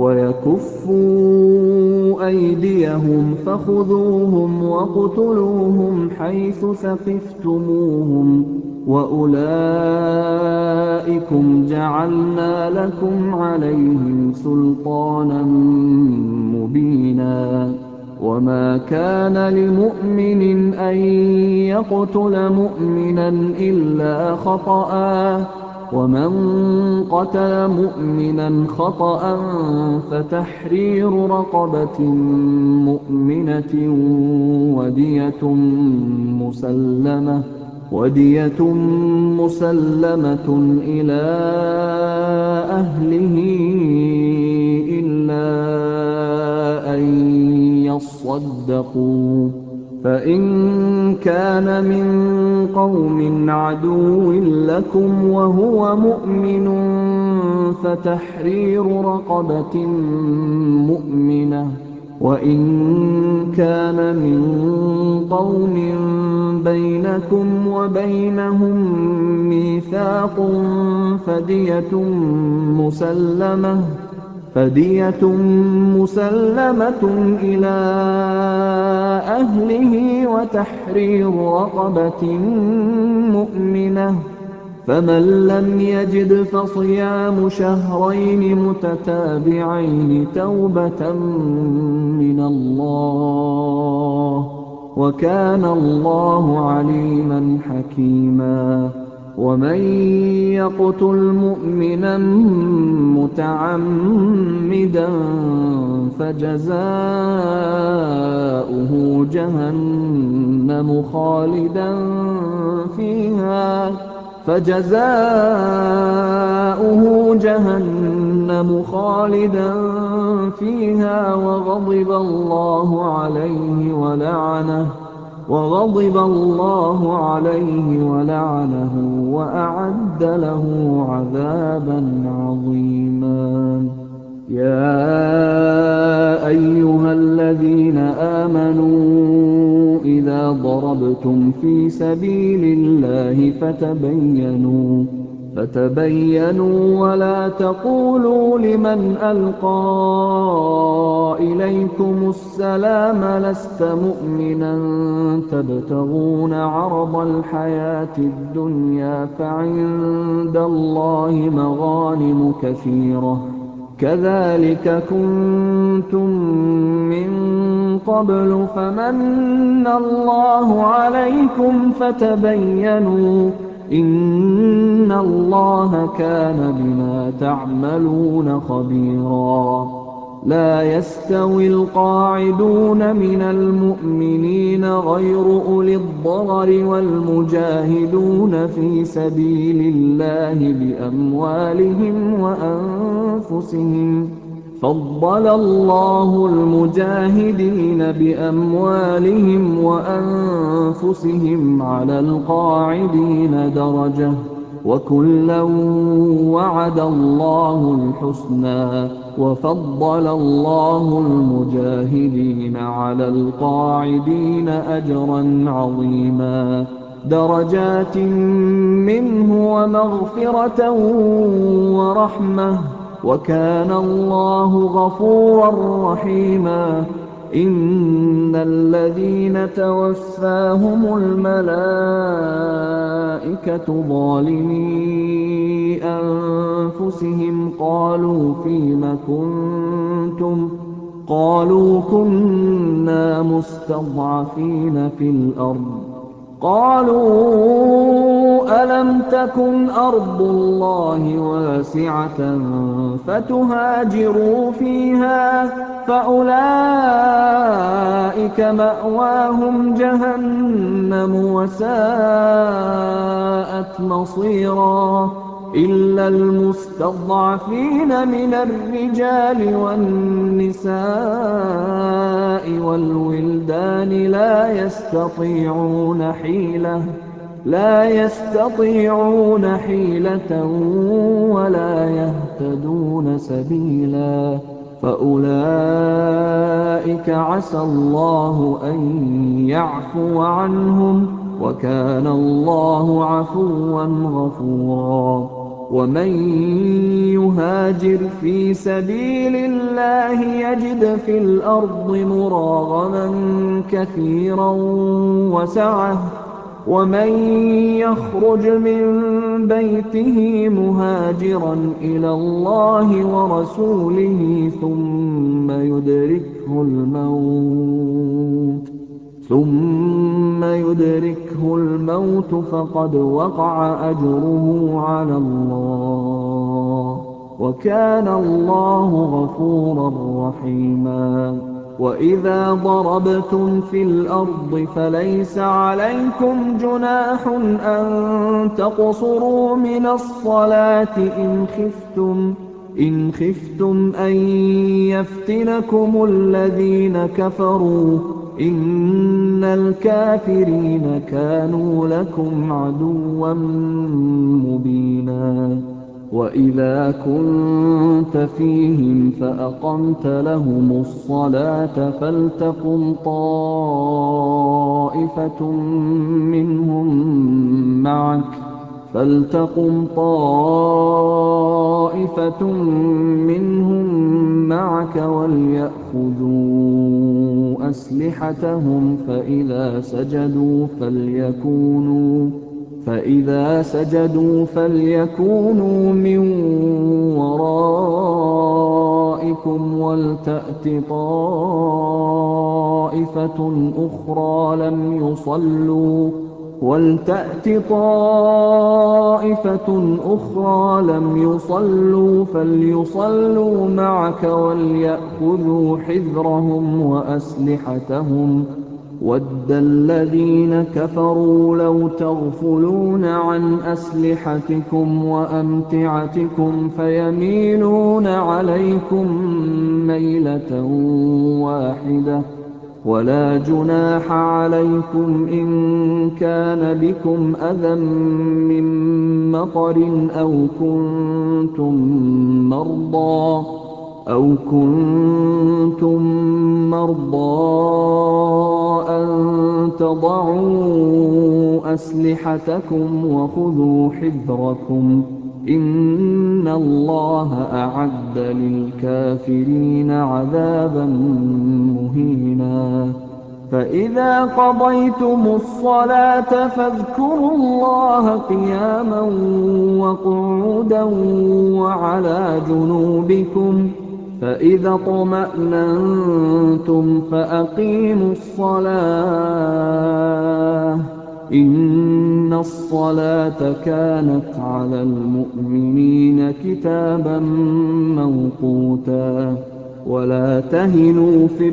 ويكفوا أيديهم فخذوهم واقتلوهم حيث ثقفتموهم، وأولئكم جعلنا لكم عليهم سلطانا مبينا. وما كان لمؤمن أن يقتل مؤمنا إلا خطأ، ومن قتل مؤمنا خطأ فتحرير رقبة مؤمنة ودية مسلمة ودية مسلمة إلى أهله إلا أن يصدقوا، فإن كان من قوم عدو لكم وهو مؤمن فتحرير رقبة مؤمنة، وإن كان من قوم بينكم وبينهم ميثاق فدية مسلمة فدية مسلمة إلى أهله وتحرير رقبة مؤمنة، فمن لم يجد فصيام شهرين متتابعين توبة من الله، وكان الله عليما حكيما. ومن يقتل مؤمنا متعمدا فجزاؤه جهنم خالدا فيها فجزاؤه جهنم خالدا فيها وغضب الله عليه ولعنه وغضب الله عليه ولعنه وأعد له عذابا عظيما. يا أيها الذين آمنوا إذا ضربتم في سبيل الله فتبينوا فتبينوا ولا تقولوا لمن ألقى إليكم السلام لست مؤمنا تبتغون عرض الحياة الدنيا فعند الله مغانم كثيرة كذلك كنتم من قبل فمن الله عليكم فتبينوا إن الله كان بما تعملون خبيرا. لا يستوي القاعدون من المؤمنين غير أولي الضرر والمجاهدون في سبيل الله بأموالهم وأنفسهم، فضل الله المجاهدين بأموالهم وأنفسهم على القاعدين درجة، وَكُلًّا وَعَدَ اللَّهُ الْحُسْنَىٰ ۚ وَفَضَّلَ اللَّهُ الْمُجَاهِدِينَ عَلَى الْقَاعِدِينَ أَجْرًا عَظِيمًا دَرَجَاتٍ مِّنْهُ وَمَغْفِرَةً وَرَحْمَةً ۚ وَكَانَ اللَّهُ غَفُورًا رَّحِيمًا إِنَّ الَّذِينَ تَوَفَّاهُمُ الْمَلَائِكَةُ ظَالِمِي أَنفُسِهِمْ قَالُوا فِيمَ كُنتُمْ ۖ قَالُوا كُنَّا مُسْتَضْعَفِينَ فِي الْأَرْضِ ۚ قَالُوا أَلَمْ تَكُنْ أَرْضُ اللَّهِ وَاسِعَةً فَتُهَاجِرُوا فِيهَا ۚ فَأُولَٰئِكَ مَأْوَاهُمْ جَهَنَّمُ ۖ وَسَاءَتْ مَصِيرًا إِلَّا الْمُسْتَضْعَفِينَ مِنَ الرِّجَالِ وَالنِّسَاءِ وَالْوِلْدَانِ لَا يَسْتَطِيعُونَ حِيلَةً لا يستطيعون حيلة ولا يهتدون سبيلا فأولئك عسى الله أن يعفو عنهم وكان الله عفوا غفورا ومن يهاجر في سبيل الله يجد في الأرض مراغما كثيرا وسعة ومن يخرج من بيته مهاجرا إلى الله ورسوله ثم يدركه الموت ثم يدركه الموت فقد وقع أجره على الله وكان الله غفورا رحيما وَإِذَا ضَرَبْتُمْ فِي الْأَرْضِ فَلَيْسَ عَلَيْكُمْ جُنَاحٌ أَن تَقْصُرُوا مِنَ الصَّلَاةِ إِنْ خِفْتُمْ إِنْ خِفْتُمْ أَن يَفْتِنَكُمُ الَّذِينَ كَفَرُوا إِنَّ الْكَافِرِينَ كَانُوا لَكُمْ عَدُوًّا مُّبِينًا وَإِذَا كُنتَ فِيهِمْ فَأَقَمْتَ لَهُمُ الصَّلَاةَ فَلْتَقُمْ طَائِفَةٌ مِّنْهُم مَّعَكَ فَلْتَقُمْ طَائِفَةٌ مِّنْهُم مَّعَكَ وَلْيَأْخُذُوا أَسْلِحَتَهُمْ فَإِذَا سَجَدُوا فَلْيَكُونُوا فَإِذَا سَجَدُوا فَلْيَكُونُوا مِن وَرَائِكُمْ وَلْتَأْتِ طَائِفَةٌ أُخْرَىٰ لَمْ يُصَلُّوا وَلْتَأْتِ طَائِفَةٌ أُخْرَىٰ لَمْ يُصَلُّوا فَلْيُصَلُّوا مَعَكَ وَلْيَأْخُذُوا حِذْرَهُمْ وَأَسْلِحَتَهُمْ وَدَّ الَّذِينَ كَفَرُوا لَوْ تَغْفُلُونَ عَنْ أَسْلِحَتِكُمْ وَأَمْتِعَتِكُمْ فَيَمِيلُونَ عَلَيْكُم مَّيْلَةً وَاحِدَةً وَلَا جُنَاحَ عَلَيْكُمْ إِن كَانَ بِكُمْ أَذًى مِّن مَّطَرٍ أَوْ كُنتُم مَّرْضَىٰ أَوْ كُنتُم مَّرْضَىٰ أَن تَضَعُوا أَسْلِحَتَكُمْ وَخُذُوا حِذْرَكُمْ ۗ إِنَّ اللَّهَ أَعَدَّ لِلْكَافِرِينَ عَذَابًا مُّهِينًا فَإِذَا قَضَيْتُمُ الصَّلَاةَ فَاذْكُرُوا اللَّهَ قِيَامًا وَقُعُودًا وَعَلَىٰ جُنُوبِكُمْ فَإِذَا اطْمَأْنَنتُمْ فَأَقِيمُوا الصَّلَاةَ ۚ إِنَّ الصَّلَاةَ كَانَتْ عَلَى الْمُؤْمِنِينَ كِتَابًا مَّوْقُوتًا وَلَا تَهِنُوا فِي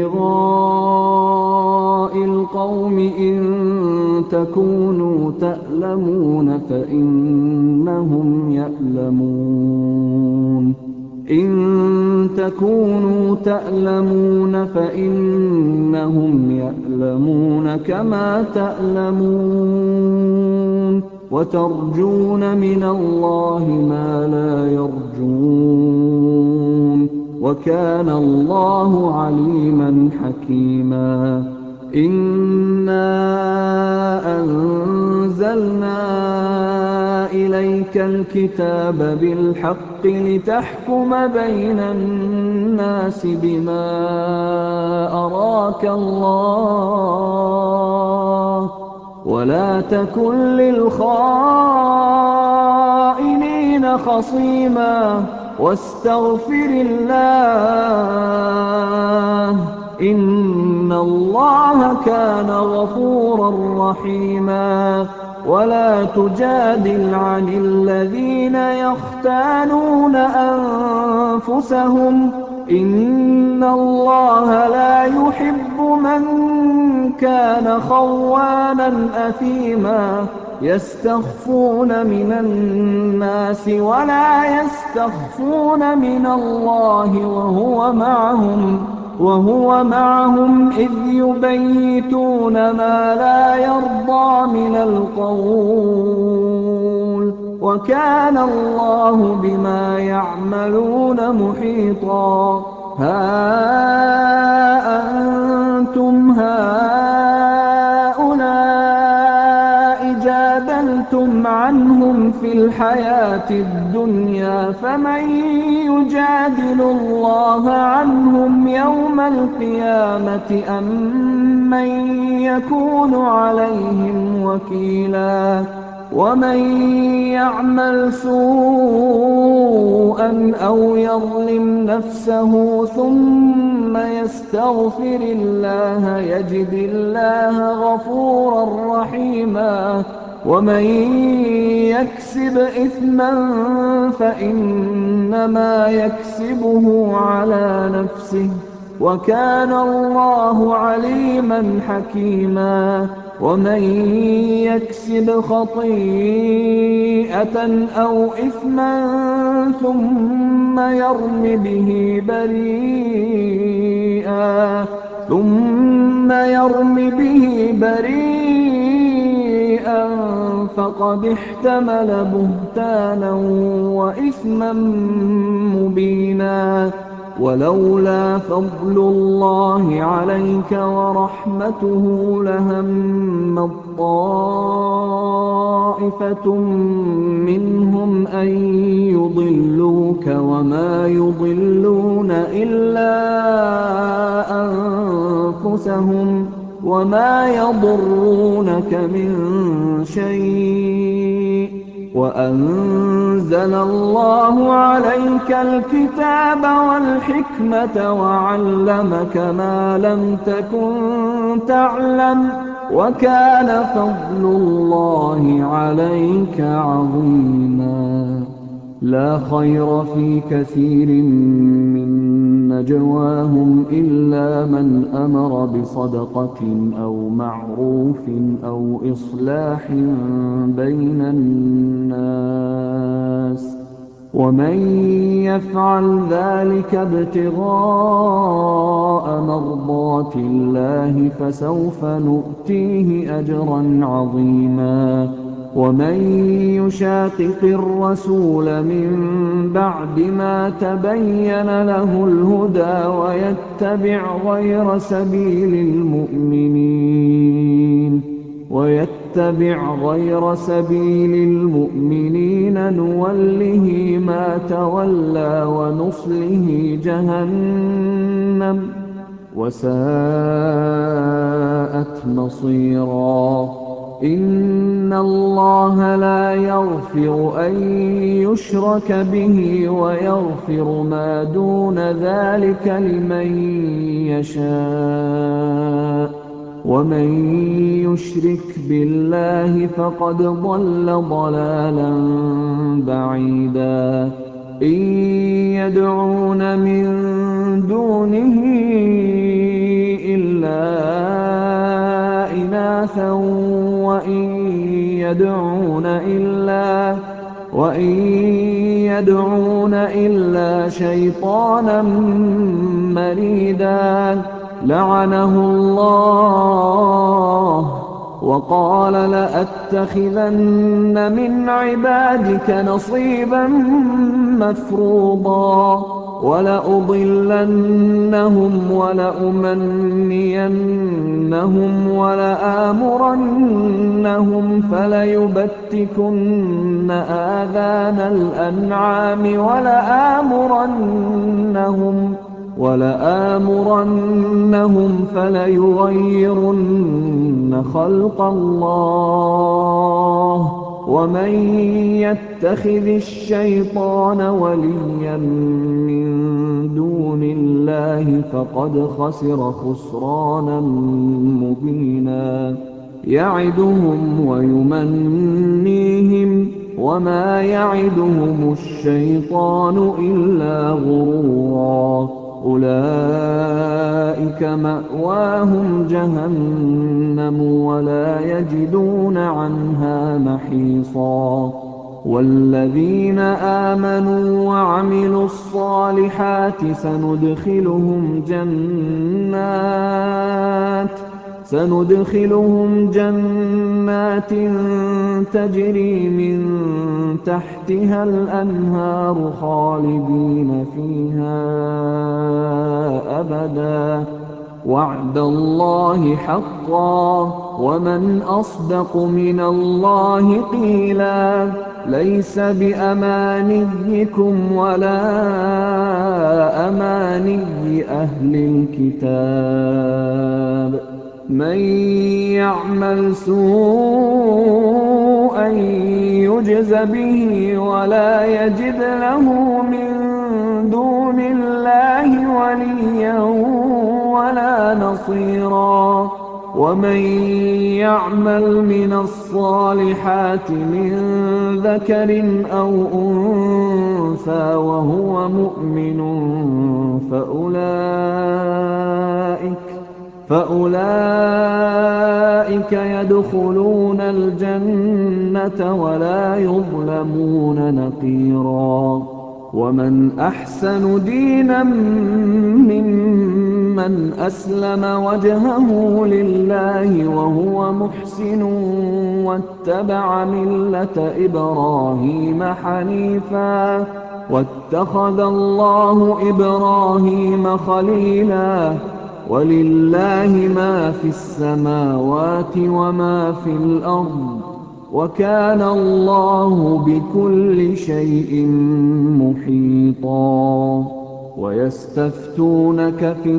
ابْتِغَاءِ الْقَوْمِ إِن تَكُونُوا تَأْلَمُونَ فَإِنَّهُمْ يَأْلَمُونَ إِن تَكُونُوا تَأْلَمُونَ فَإِنَّهُمْ يَأْلَمُونَ كَمَا تَأْلَمُونَ وترجون من الله ما لا يرجون وكان الله عليما حكيما إنا أنزلنا إليك الكتاب بالحق لتحكم بين الناس بما أراك الله ولا تكن للخائنين خصيما واستغفر الله إن الله كان غفورا رحيما ولا تجادل عن الذين يختانون أنفسهم إن الله لا يحب من كان خوانا أثيما يستخفون من الناس ولا يستخفون من الله وهو معهم وهو معهم إذ يبيتون ما لا يرضى من القول وكان الله بما يعملون محيطا ها أنتم هؤلاء جادلتم عنهم في الحياة الدنيا فمن يجادل الله عنهم يوم القيامة أم من يكون عليهم وكيلا ومن يعمل سوءا أو يظلم نفسه ثم يستغفر الله يجد الله غفورا رحيما ومن يكسب إثما فإنما يكسبه على نفسه وكان الله عليما حكيما ومن يكسب خطيئة أو إثما ثم يرم به بريئا ثم يرم به بريئا فقد احتمل بهتانا وإثما مبينا ولولا فضل الله عليك ورحمته لهم طائفة منهم أن يضلوك وما يضلون إلا أنفسهم وما يضرونك من شيء وأنزل الله عليك الكتاب والحكمة وعلمك ما لم تكن تعلم وكان فضل الله عليك عظيما لا خير في كثير من نجواهم إلا من أمر بصدقة أو معروف أو إصلاح بين الناس ومن يفعل ذلك ابتغاء مرضات الله فسوف نؤتيه أجرا عظيما ومن يشاقق الرسول من بعد ما تبين له الهدى ويتبع غير سبيل المؤمنين ويتبع غير سبيل المؤمنين نوله ما تولى ونصله جهنم وساءت مصيرا إن الله لا يغفر أن يشرك به ويغفر ما دون ذلك لمن يشاء ومن يشرك بالله فقد ضل ضلالا بعيدا إن يدعون من دونه إلا إناثا وإن يدعون إلا وإن يدعون إلا شيطانا مريدا لعنه الله وقال لأتخذن من عبادك نصيبا مفروضا ولأضلنهم ولأمنينهم ولآمرنهم فليبتكن آذان الأنعام ولآمرنهم ولآمرنهم فليغيرن خلق الله ومن يتخذ الشيطان وليا من دون الله فقد خسر خسرانا مبينا يعدهم ويمنيهم وما يعدهم الشيطان إلا غرورا أولئك مأواهم جهنم ولا يجدون عنها محيصا والذين آمنوا وعملوا الصالحات سندخلهم جنات سندخلهم جنات تجري من تحتها الأنهار خالدين فيها أبدا وعد الله حقا ومن أصدق من الله قيلا ليس بأمانيكم ولا أماني أهل الكتاب من يعمل سوءا يجز به ولا يجد له من دون الله وليا ولا نصيرا ومن يعمل من الصالحات من ذكر أو أنثى وهو مؤمن فأولئك فأولئك يدخلون الجنة ولا يظلمون نقيرا ومن أحسن دينا ممن أسلم وجهه لله وهو محسن واتبع ملة إبراهيم حنيفا واتخذ الله إبراهيم خليلا ولله ما في السماوات وما في الأرض وكان الله بكل شيء محيطا ويستفتونك في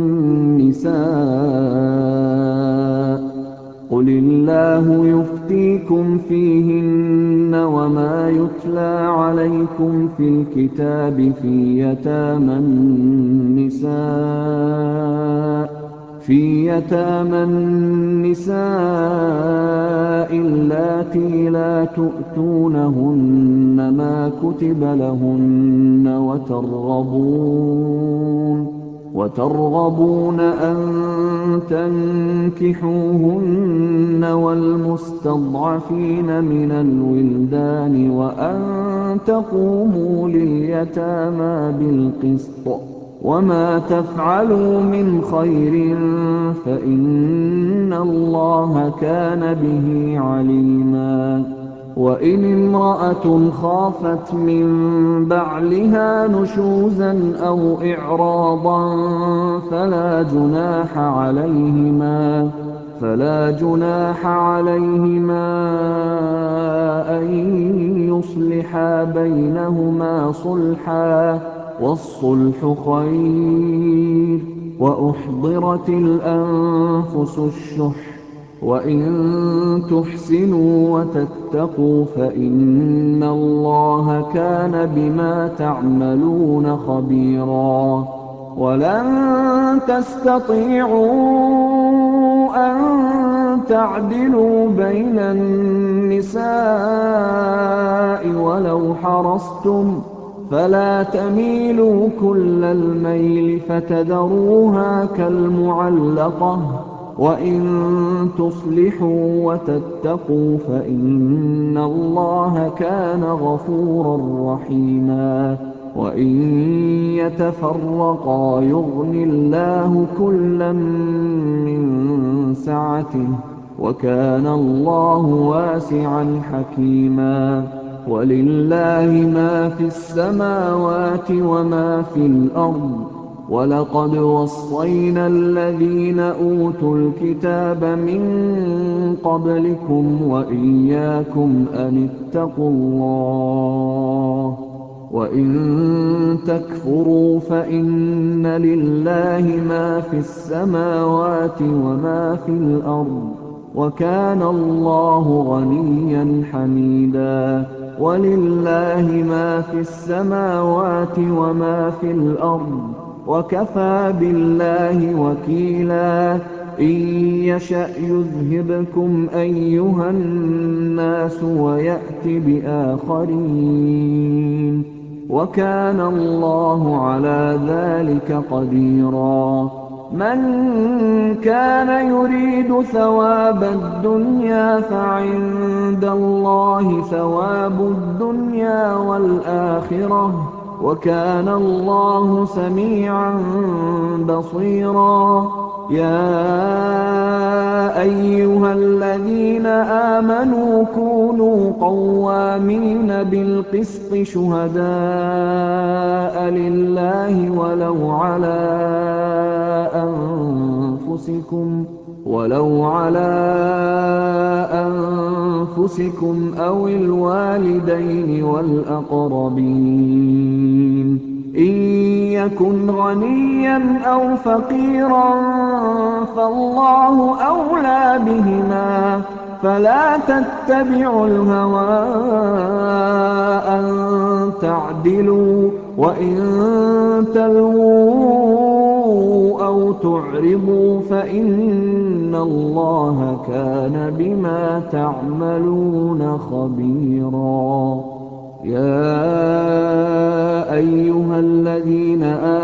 النساء قل الله يفتيكم فيهن وما يتلى عليكم في الكتاب في يتامى النساء في يتامى النساء اللاتي لا تؤتونهن ما كتب لهن وترغبون وترغبون أن تنكحوهن والمستضعفين من الولدان وأن تقوموا لليتامى بالقسط وما تفعلوا من خير فإن الله كان به عليما وإن امرأة خافت من بعلها نشوزا أو إعراضا فلا جناح عليهما فلا جناح عليهما أن يصلحا بينهما صلحا والصلح خير وأحضرت الأنفس الشح وإن تحسنوا وتتقوا فإن الله كان بما تعملون خبيرا ولن تستطيعوا أن تعدلوا بين النساء ولو حرصتم فلا تميلوا كل الميل فتذروها كالمعلقة وإن تصلحوا وتتقوا فإن الله كان غفورا رحيما وإن يتفرقا يغن الله كلا من سعته وَكَانَ اللَّهُ وَاسِعًا حَكِيمًا وَلِلَّهِ مَا فِي السَّمَاوَاتِ وَمَا فِي الْأَرْضِ وَلَقَدْ وَصَّيْنَا الَّذِينَ أُوتُوا الْكِتَابَ مِن قَبْلِكُمْ وَإِيَّاكُمْ أَنِ اتَّقُوا اللَّهَ وَإِن تَكْفُرُوا فَإِنَّ لِلَّهِ مَا فِي السَّمَاوَاتِ وَمَا فِي الْأَرْضِ وَكَانَ اللَّهُ غَنِيًّا حَمِيدًا وَلِلَّهِ مَا فِي السَّمَاوَاتِ وَمَا فِي الْأَرْضِ وَكَفَىٰ بِاللَّهِ وَكِيلًا إِن يَشَأْ يُذْهِبْكُمْ أَيُّهَا النَّاسُ وَيَأْتِ بِآخَرِينَ وَكَانَ اللَّهُ عَلَىٰ ذَٰلِكَ قَدِيرًا مَنْ كَانَ يُرِيدُ ثَوَابَ الدُّنْيَا فَعِندَ اللَّهِ ثَوَابُ الدُّنْيَا وَالْآخِرَةِ وَكَانَ اللَّهُ سَمِيعًا بَصِيرًا يَا أَيُّهَا الَّذِينَ آمَنُوا كُونُوا قَوَّامِينَ بِالْقِسْطِ شُهَدَاءَ لِلَّهِ وَلَوْ عَلَىٰ أَنفُسِكُمْ وَلَوْ عَلَىٰ أَنفُسِكُمْ أَوِ الْوَالِدَيْنِ وَالْأَقْرَبِينَ إِن يَكُنْ غَنِيًّا أَوْ فَقِيرًا فَاللَّهُ أَوْلَىٰ بِهِمَا فَلَا تَتَّبِعُوا الْهَوَىٰ أَن تَعْدِلُوا وَإِن تَلْوُوا أَوْ تُعْرِضُوا فَإِنَّ اللَّهَ كَانَ بِمَا تَعْمَلُونَ خَبِيرًا يَا أَيُّهَا الَّذِينَ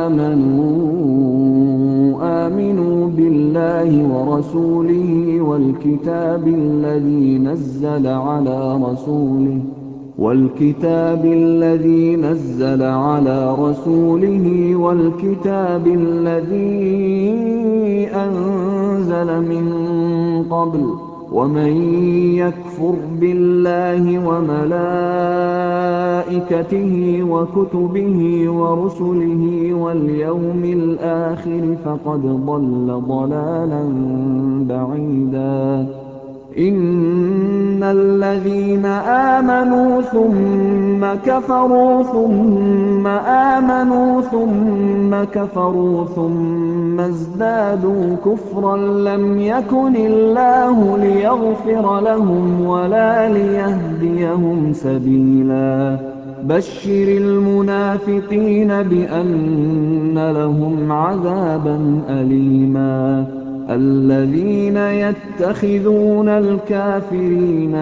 آمَنُوا آمِنُوا بِاللَّهِ وَرَسُولِهِ وَالْكِتَابِ الَّذِي نَزَّلَ عَلَىٰ رَسُولِهِ وَالْكِتَابِ الَّذِي نَزَّلَ عَلَىٰ رَسُولِهِ وَالْكِتَابِ الَّذِي أَنزَلَ مِن قَبْلُ ۚ وَمَن يَكْفُرْ بِاللَّهِ وَمَلَائِكَتِهِ وَكُتُبِهِ وَرُسُلِهِ وَالْيَوْمِ الْآخِرِ فَقَدْ ضَلَّ ضَلَالًا بَعِيدًا إِنَّ الَّذِينَ آمَنُوا ثُمَّ كَفَرُوا ثُمَّ آمَنُوا ثُمَّ كَفَرُوا ثُمَّ ازْدَادُوا كُفْرًا لَّمْ يَكُنِ اللَّهُ لِيَغْفِرَ لَهُمْ وَلَا لِيَهْدِيَهُمْ سَبِيلًا بَشِّرِ الْمُنَافِقِينَ بِأَنَّ لَهُمْ عَذَابًا أَلِيمًا الَّذِينَ يَتَّخِذُونَ الْكَافِرِينَ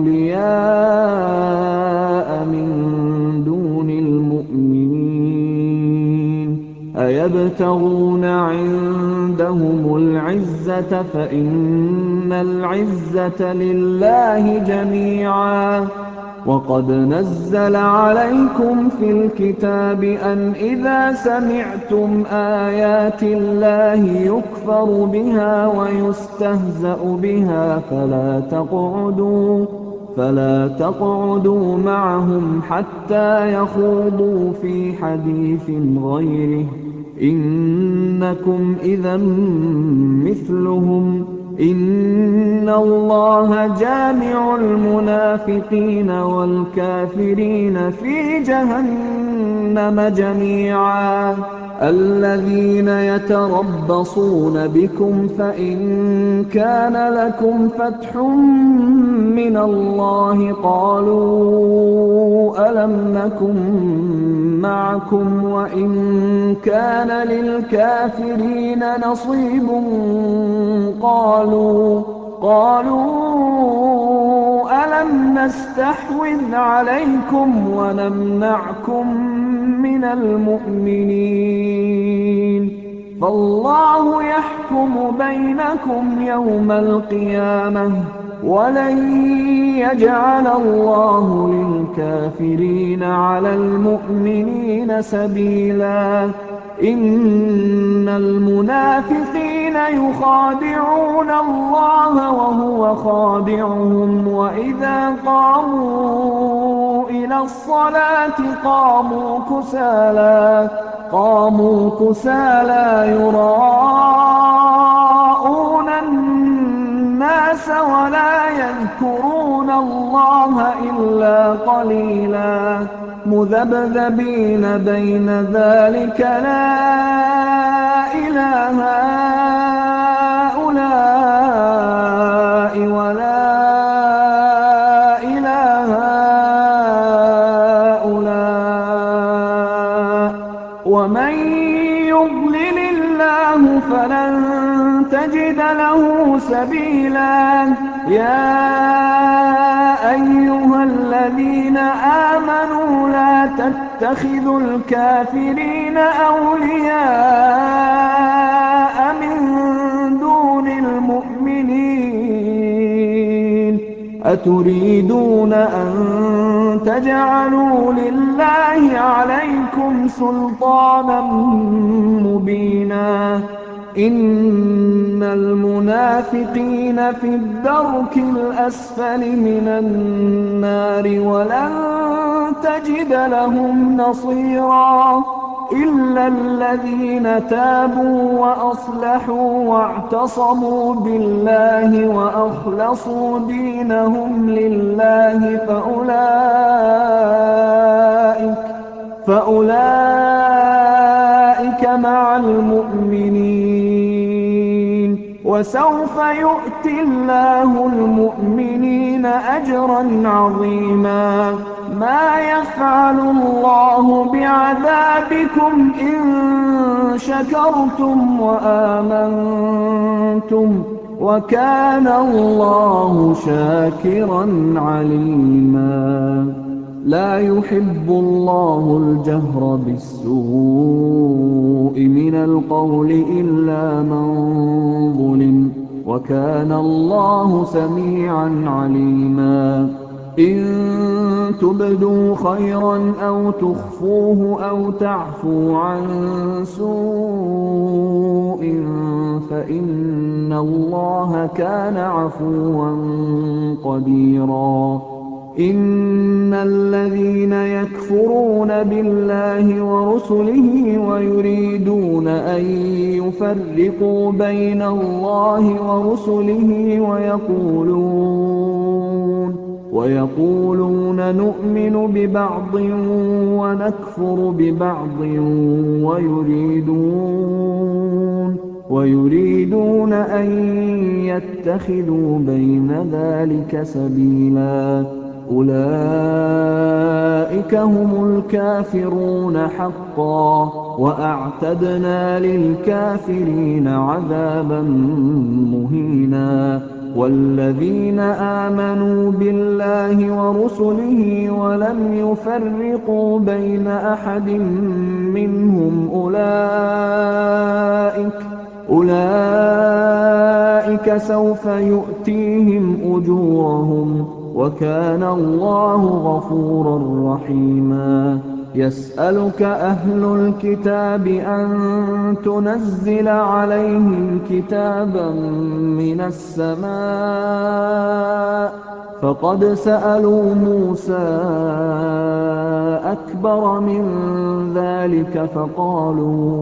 أَوْلِيَاءَ مِن دُونِ الْمُؤْمِنِينَ أَيَبْتَغُونَ عِندَهُمُ الْعِزَّةَ فَإِنَّ الْعِزَّةَ لِلَّهِ جَمِيعًا وَقَدْ نَزَّلَ عَلَيْكُمْ فِي الْكِتَابِ أَنْ إِذَا سَمِعْتُمْ آيَاتِ اللَّهِ يُكْفَرُ بِهَا وَيُسْتَهْزَأُ بِهَا فَلَا تَقْعُدُوا فَلَا تَقْعُدُوا مَعَهُمْ حَتَّىٰ يَخُوضُوا فِي حَدِيثٍ غَيْرِهِ ۚ إِنَّكُمْ إِذًا مِّثْلُهُمْ ۗ إِنَّ اللَّهَ جَامِعُ الْمُنَافِقِينَ وَالْكَافِرِينَ فِي جَهَنَّمَ جَمِيعًا الَّذِينَ يَتَرَبَّصُونَ بِكُمْ فَإِن كَانَ لَكُمْ فَتْحٌ مِّنَ اللَّهِ قَالُوا أَلَمْ نَكُن مَّعَكُمْ وَإِن كَانَ لِلْكَافِرِينَ نَصِيبٌ قَالُوا قَالُوا أَلَمْ نَسْتَحْوِذْ عَلَيْكُمْ وَنَمْنَعْكُم مِّنَ الْمُؤْمِنِينَ فَاللَّهُ يَحْكُمُ بَيْنَكُمْ يَوْمَ الْقِيَامَةِ ۗ وَلَن يَجْعَلَ اللَّهُ لِلْكَافِرِينَ عَلَى الْمُؤْمِنِينَ سَبِيلًا إن المنافقين يخادعون الله وهو خادعهم وإذا قاموا إلى الصلاة قاموا كسالى قاموا كسالى يراءون الناس ولا يذكرون الله إلا قليلا مذبذبين بين ذلك لا إله هؤلاء ولا إله هؤلاء ومن يضلل الله فلن تجد له سبيلا يا أيها الذين آمنوا لا تتخذوا الكافرين أولياء من دون المؤمنين أتريدون أن تجعلوا لله عليكم سلطانا مبينا إن المنافقين في الدرك الأسفل من النار ولن تجد لهم نصيرا إلا الذين تابوا وأصلحوا واعتصموا بالله وأخلصوا دينهم لله فأولئك فأولئك مع المؤمنين وسوف يؤتي الله المؤمنين أجرا عظيما ما يفعل الله بعذابكم إن شكرتم وآمنتم وكان الله شاكرا عليما لا يحب الله الجهر بالسوء من القول إلا من ظلم وكان الله سميعا عليما إن تبدوا خيرا أو تخفوه أو تعفوا عن سوء فإن الله كان عفوا قديرا إن الذين يكفرون بالله ورسله ويريدون أن يفرقوا بين الله ورسله ويقولون ويقولون نؤمن ببعض ونكفر ببعض ويريدون ويريدون أن يتخذوا بين ذلك سبيلا أولئك هم الكافرون حقا وأعتدنا للكافرين عذابا مهينا والذين آمنوا بالله ورسله ولم يفرقوا بين أحد منهم أولئك أولئك سوف يؤتيهم أجورهم وكان الله غفورا رحيما يسألك أهل الكتاب أن تنزل عليهم كتابا من السماء فقد سألوا موسى أكبر من ذلك فقالوا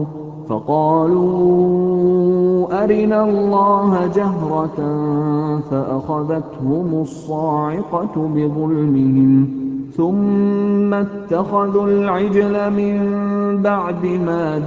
فقالوا أرنا الله جهرة فأخذتهم الصاعقة بظلمهم ثم اتخذوا العجل من بعد ما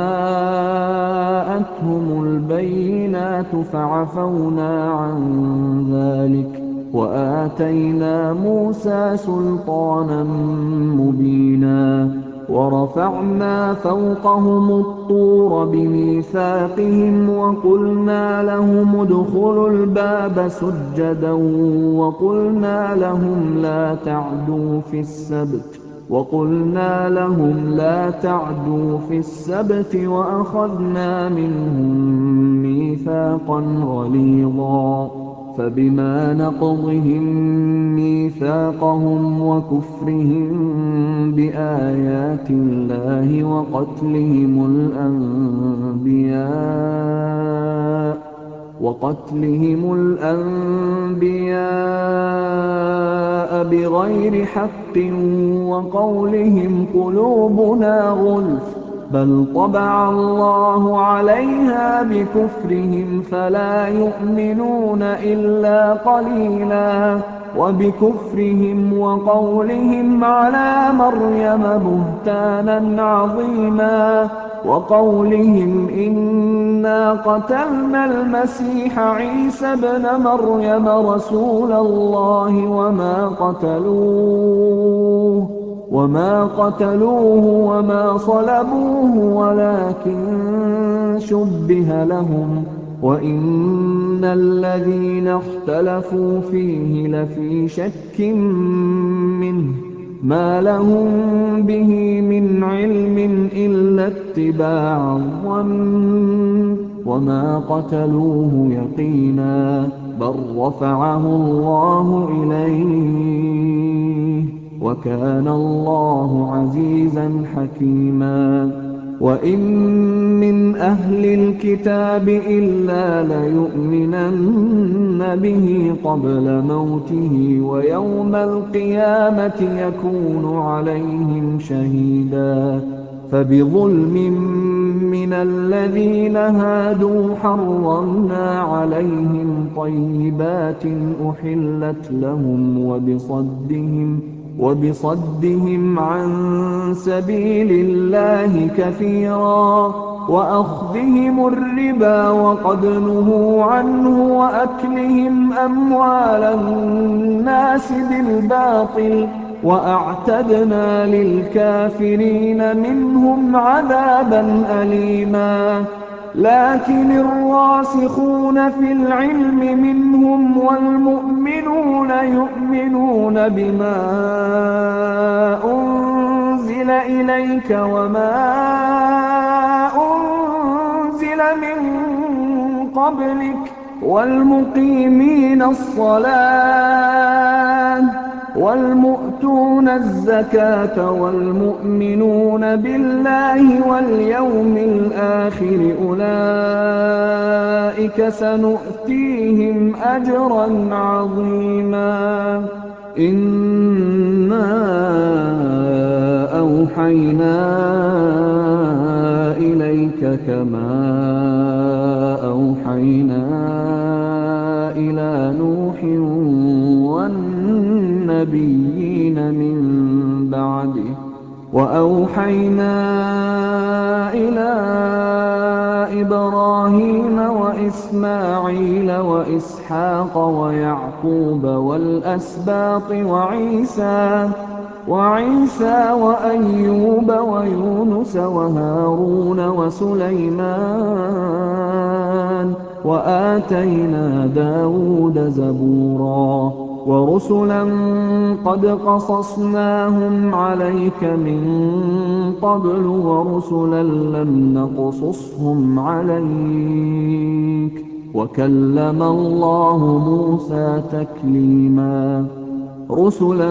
جاءتهم البينات فعفونا عن ذلك وآتينا موسى سلطانا مبينا ورفعنا فوقهم الطور بميثاقهم وقلنا لهم ادخلوا الباب سجدا وقلنا لهم لا تعدوا في السبت وقلنا لهم لا تعدوا في السبت وأخذنا منهم ميثاقا غليظا فبما نقضهم ميثاقهم وكفرهم بآيات الله وقتلهم الأنبياء وقتلهم الأنبياء بغير حق وقولهم قلوبنا غلف بل طبع الله عليها بكفرهم فلا يؤمنون إلا قليلا وبكفرهم وقولهم على مريم بهتانا عظيما وقولهم إنا قتلنا المسيح عيسى ابن مريم رسول الله وما قتلوه وما قتلوه وما صلبوه ولكن شبه لهم وإن الذين اختلفوا فيه لفي شك منه ما لهم به من علم إلا اتباع الظن وما قتلوه يقينا بل رفعه الله إليه وكان الله عزيزا حكيما وإن من أهل الكتاب إلا ليؤمنن به قبل موته ويوم القيامة يكون عليهم شهيدا فبظلم من الذين هادوا حرمنا عليهم طيبات أحلت لهم وبصدهم وبصدهم عن سبيل الله كثيرا وأخذهم الربا وقد نهوا عنه وأكلهم أموال الناس بالباطل وأعتدنا للكافرين منهم عذابا أليما لكن الراسخون في العلم منهم والمؤمنون يؤمنون بما أنزل إليك وما أنزل من قبلك والمقيمين الصلاة والمؤتون الزكاة والمؤمنون بالله واليوم الآخر أولئك سنؤتيهم أجرا عظيما إنا أوحينا إليك كما أوحينا إلى نوح والنبيين من بعده وأوحينا إلى إبراهيم وإسماعيل وإسحاق ويعقوب والأسباط وعيسى وعيسى وأيوب ويونس وهارون وسليمان وآتينا داود زبورا ورسلا قد قصصناهم عليك من قبل ورسلا لم نقصصهم عليك وكلم الله موسى تكليما رسلا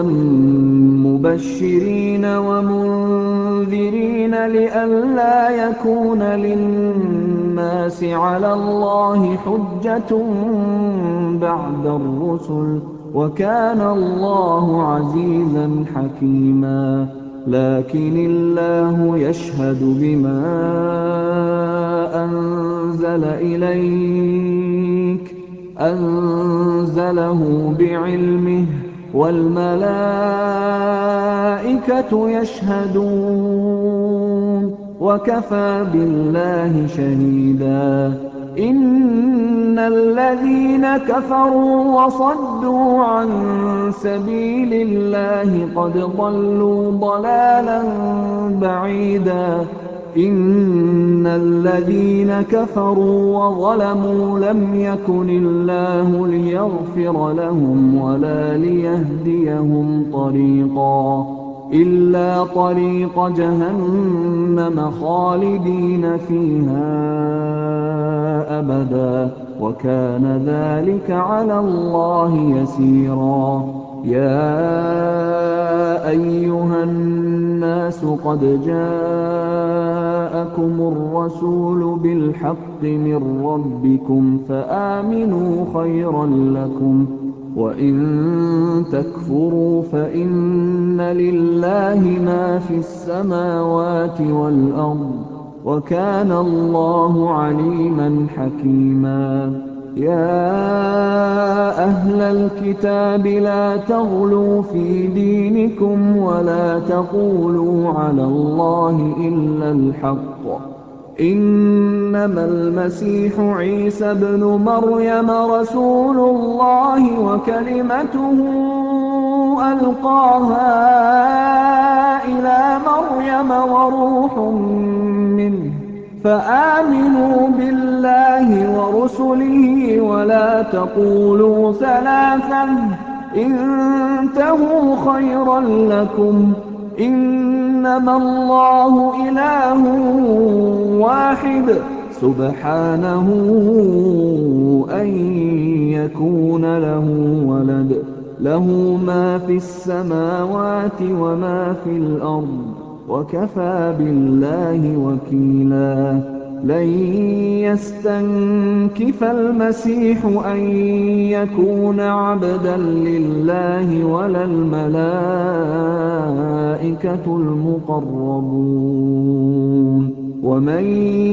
مبشرين ومنذرين لئلا يكون للناس على الله حجة بعد الرسل وكان الله عزيزا حكيما لكن الله يشهد بما أنزل إليك أنزله بعلمه والملائكة يشهدون وكفى بالله شهيدا إن الذين كفروا وصدوا عن سبيل الله قد ضلوا ضلالا بعيدا إن الذين كفروا وظلموا لم يكن الله ليغفر لهم ولا ليهديهم طريقا إِلَّا طَرِيقَ جَهَنَّمَ خَالِدِينَ فِيهَا أَبَدًا ۚ وَكَانَ ذَٰلِكَ عَلَى اللَّهِ يَسِيرًا. يَا أَيُّهَا النَّاسُ قَدْ جَاءَكُمُ الرَّسُولُ بِالْحَقِّ مِن رَّبِّكُمْ فَآمِنُوا خَيْرًا لَّكُمْ ۚ وَإِن تَكْفُرُوا فَإِنَّ لِلَّهِ مَا فِي السَّمَاوَاتِ وَالْأَرْضِ ۚ وَكَانَ اللَّهُ عَلِيمًا حَكِيمًا. يَا أَهْلَ الْكِتَابِ لَا تَغْلُوا فِي دِينِكُمْ وَلَا تَقُولُوا عَلَى اللَّهِ إِلَّا الْحَقَّ ۚ إِنَّمَا الْمَسِيحُ عِيسَى ابْنُ مَرْيَمَ رَسُولُ اللَّهِ وَكَلِمَتُهُ أَلْقَاهَا إِلَىٰ مَرْيَمَ وَرُوحٌ مِّنْهُ ۖ فَآمِنُوا بِاللَّهِ وَرُسُلِهِ وَلَا تَقُولُوا ثَلَاثَةٌ ۚ انتَهُوا خَيْرًا لَّكُمْ ۚ إِنَّمَا اللَّهُ إِلَٰهٌ وَاحِدٌ ۖ سُبْحَانَهُ أَن يَكُونَ لَهُ وَلَدٌ ۘ لَّهُ مَا فِي السَّمَاوَاتِ وَمَا فِي الْأَرْضِ ۚ وَكَفَىٰ بِاللَّهِ وَكِيلًا. لَن يَسْتَنكِفَ الْمَسِيحُ أَن يَكُونَ عَبْدًا لِّلَّهِ وَلَا الْمَلَائِكَةُ الْمُقَرَّبُونَ ۚ وَمَن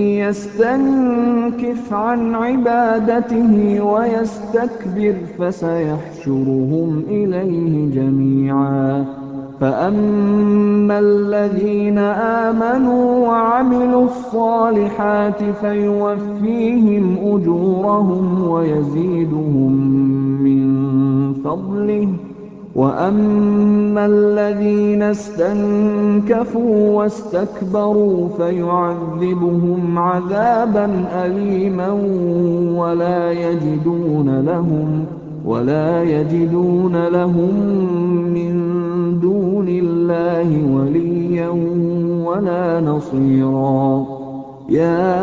يَسْتَنكِفْ عَنْ عِبَادَتِهِ وَيَسْتَكْبِرْ فَسَيَحْشُرُهُمْ إِلَيْهِ جَمِيعًا. فَأَمَّا الَّذِينَ آمَنُوا وَعَمِلُوا الصَّالِحَاتِ فَيُوَفِّيهِمْ أُجُورَهُمْ وَيَزِيدُهُم مِّن فَضْلِهِ ۖ وَأَمَّا الَّذِينَ اسْتَنكَفُوا وَاسْتَكْبَرُوا فَيُعَذِّبُهُمْ عَذَابًا أَلِيمًا وَلَا يَجِدُونَ لَهُمْ وَلَا يَجِدُونَ لَهُم مِّن دُونِ اللَّهِ وَلِيًّا وَلَا نَصِيرًا. يَا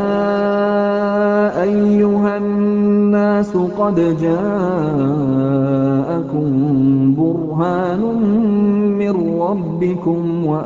أَيُّهَا النَّاسُ قَدْ جَاءَكُم بُرْهَانٌ مِّن رَّبِّكُمْ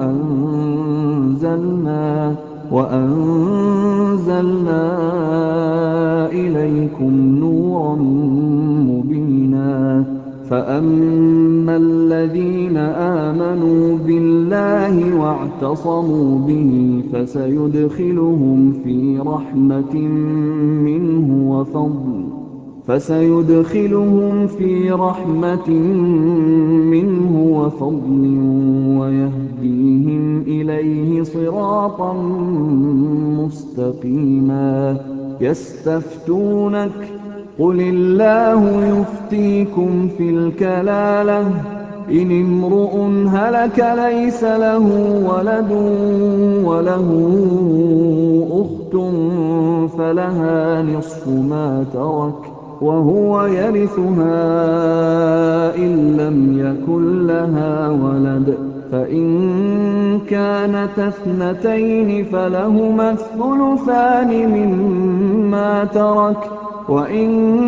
وَأَنزَلْنَا وَأَنزَلْنَا إِلَيْكُمْ نُورًا مُّبِينًا. فَأَمَّا الَّذِينَ آمَنُوا بِاللَّهِ وَاعْتَصَمُوا بِهِ فَسَيُدْخِلُهُمْ فِي رَحْمَةٍ مِّنْهُ وَفَضْلٍ فَسَيُدْخِلُهُمْ فِي رَحْمَةٍ مِّنْهُ وَفَضْلٍ وَيَهْدِيهِمْ إِلَيْهِ صِرَاطًا مُّسْتَقِيمًا. يَسْتَفْتُونَكَ قُلِ اللَّهُ يُفْتِيكُمْ فِي الْكَلَالَةِ ۚ إِنِ امْرُؤٌ هَلَكَ لَيْسَ لَهُ وَلَدٌ وَلَهُ أُخْتٌ فَلَهَا نِصْفُ مَا تَرَكَ وَهُوَ يَرِثُهَا إِن لَّمْ يَكُن لَّهَا وَلَدٌ ۚ فَإِن كَانَتَا اثْنَتَيْنِ فَلَهُمَا الثُّلُثَانِ مِمَّا تَرَكَ ۚ وَإِن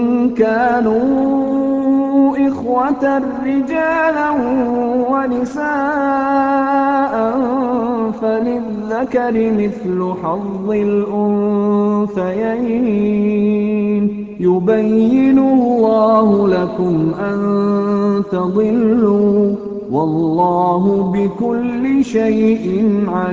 كَانُوا إِخْوَةً رِّجَالًا وَنِسَاءً فَلِلذَّكَرِ مِثْلُ حَظِّ الْأُنثَيَيْنِ ۗ يُبَيِّنُ اللَّهُ لَكُمْ أَن تَضِلُّوا ۗ وَاللَّهُ بِكُلِّ شَيْءٍ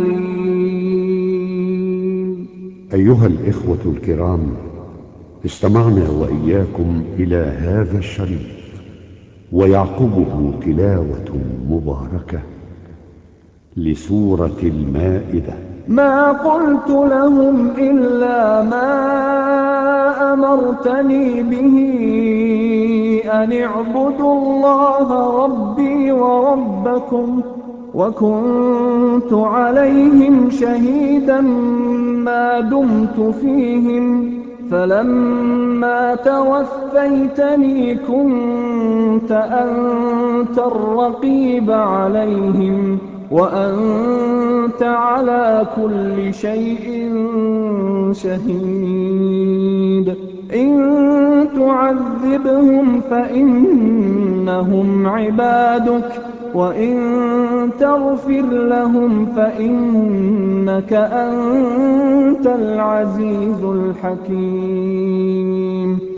عَلِيمٌ. أيها الإخوة الكرام، استمعنا وإياكم إلى هذا الشريط ويعقبه تلاوة مباركة لسورة المائدة. ما قلت لهم إلا ما أمرتني به أن اعبدوا الله ربي وربكم، وكنت عليهم شهيدا ما دمت فيهم، فلما توفيتني كنت أنت الرقيب عليهم، وأنت على كل شيء شهيد إن تعذبهم فإنهم عبادك وإن تغفر لهم فإنك أنت العزيز الحكيم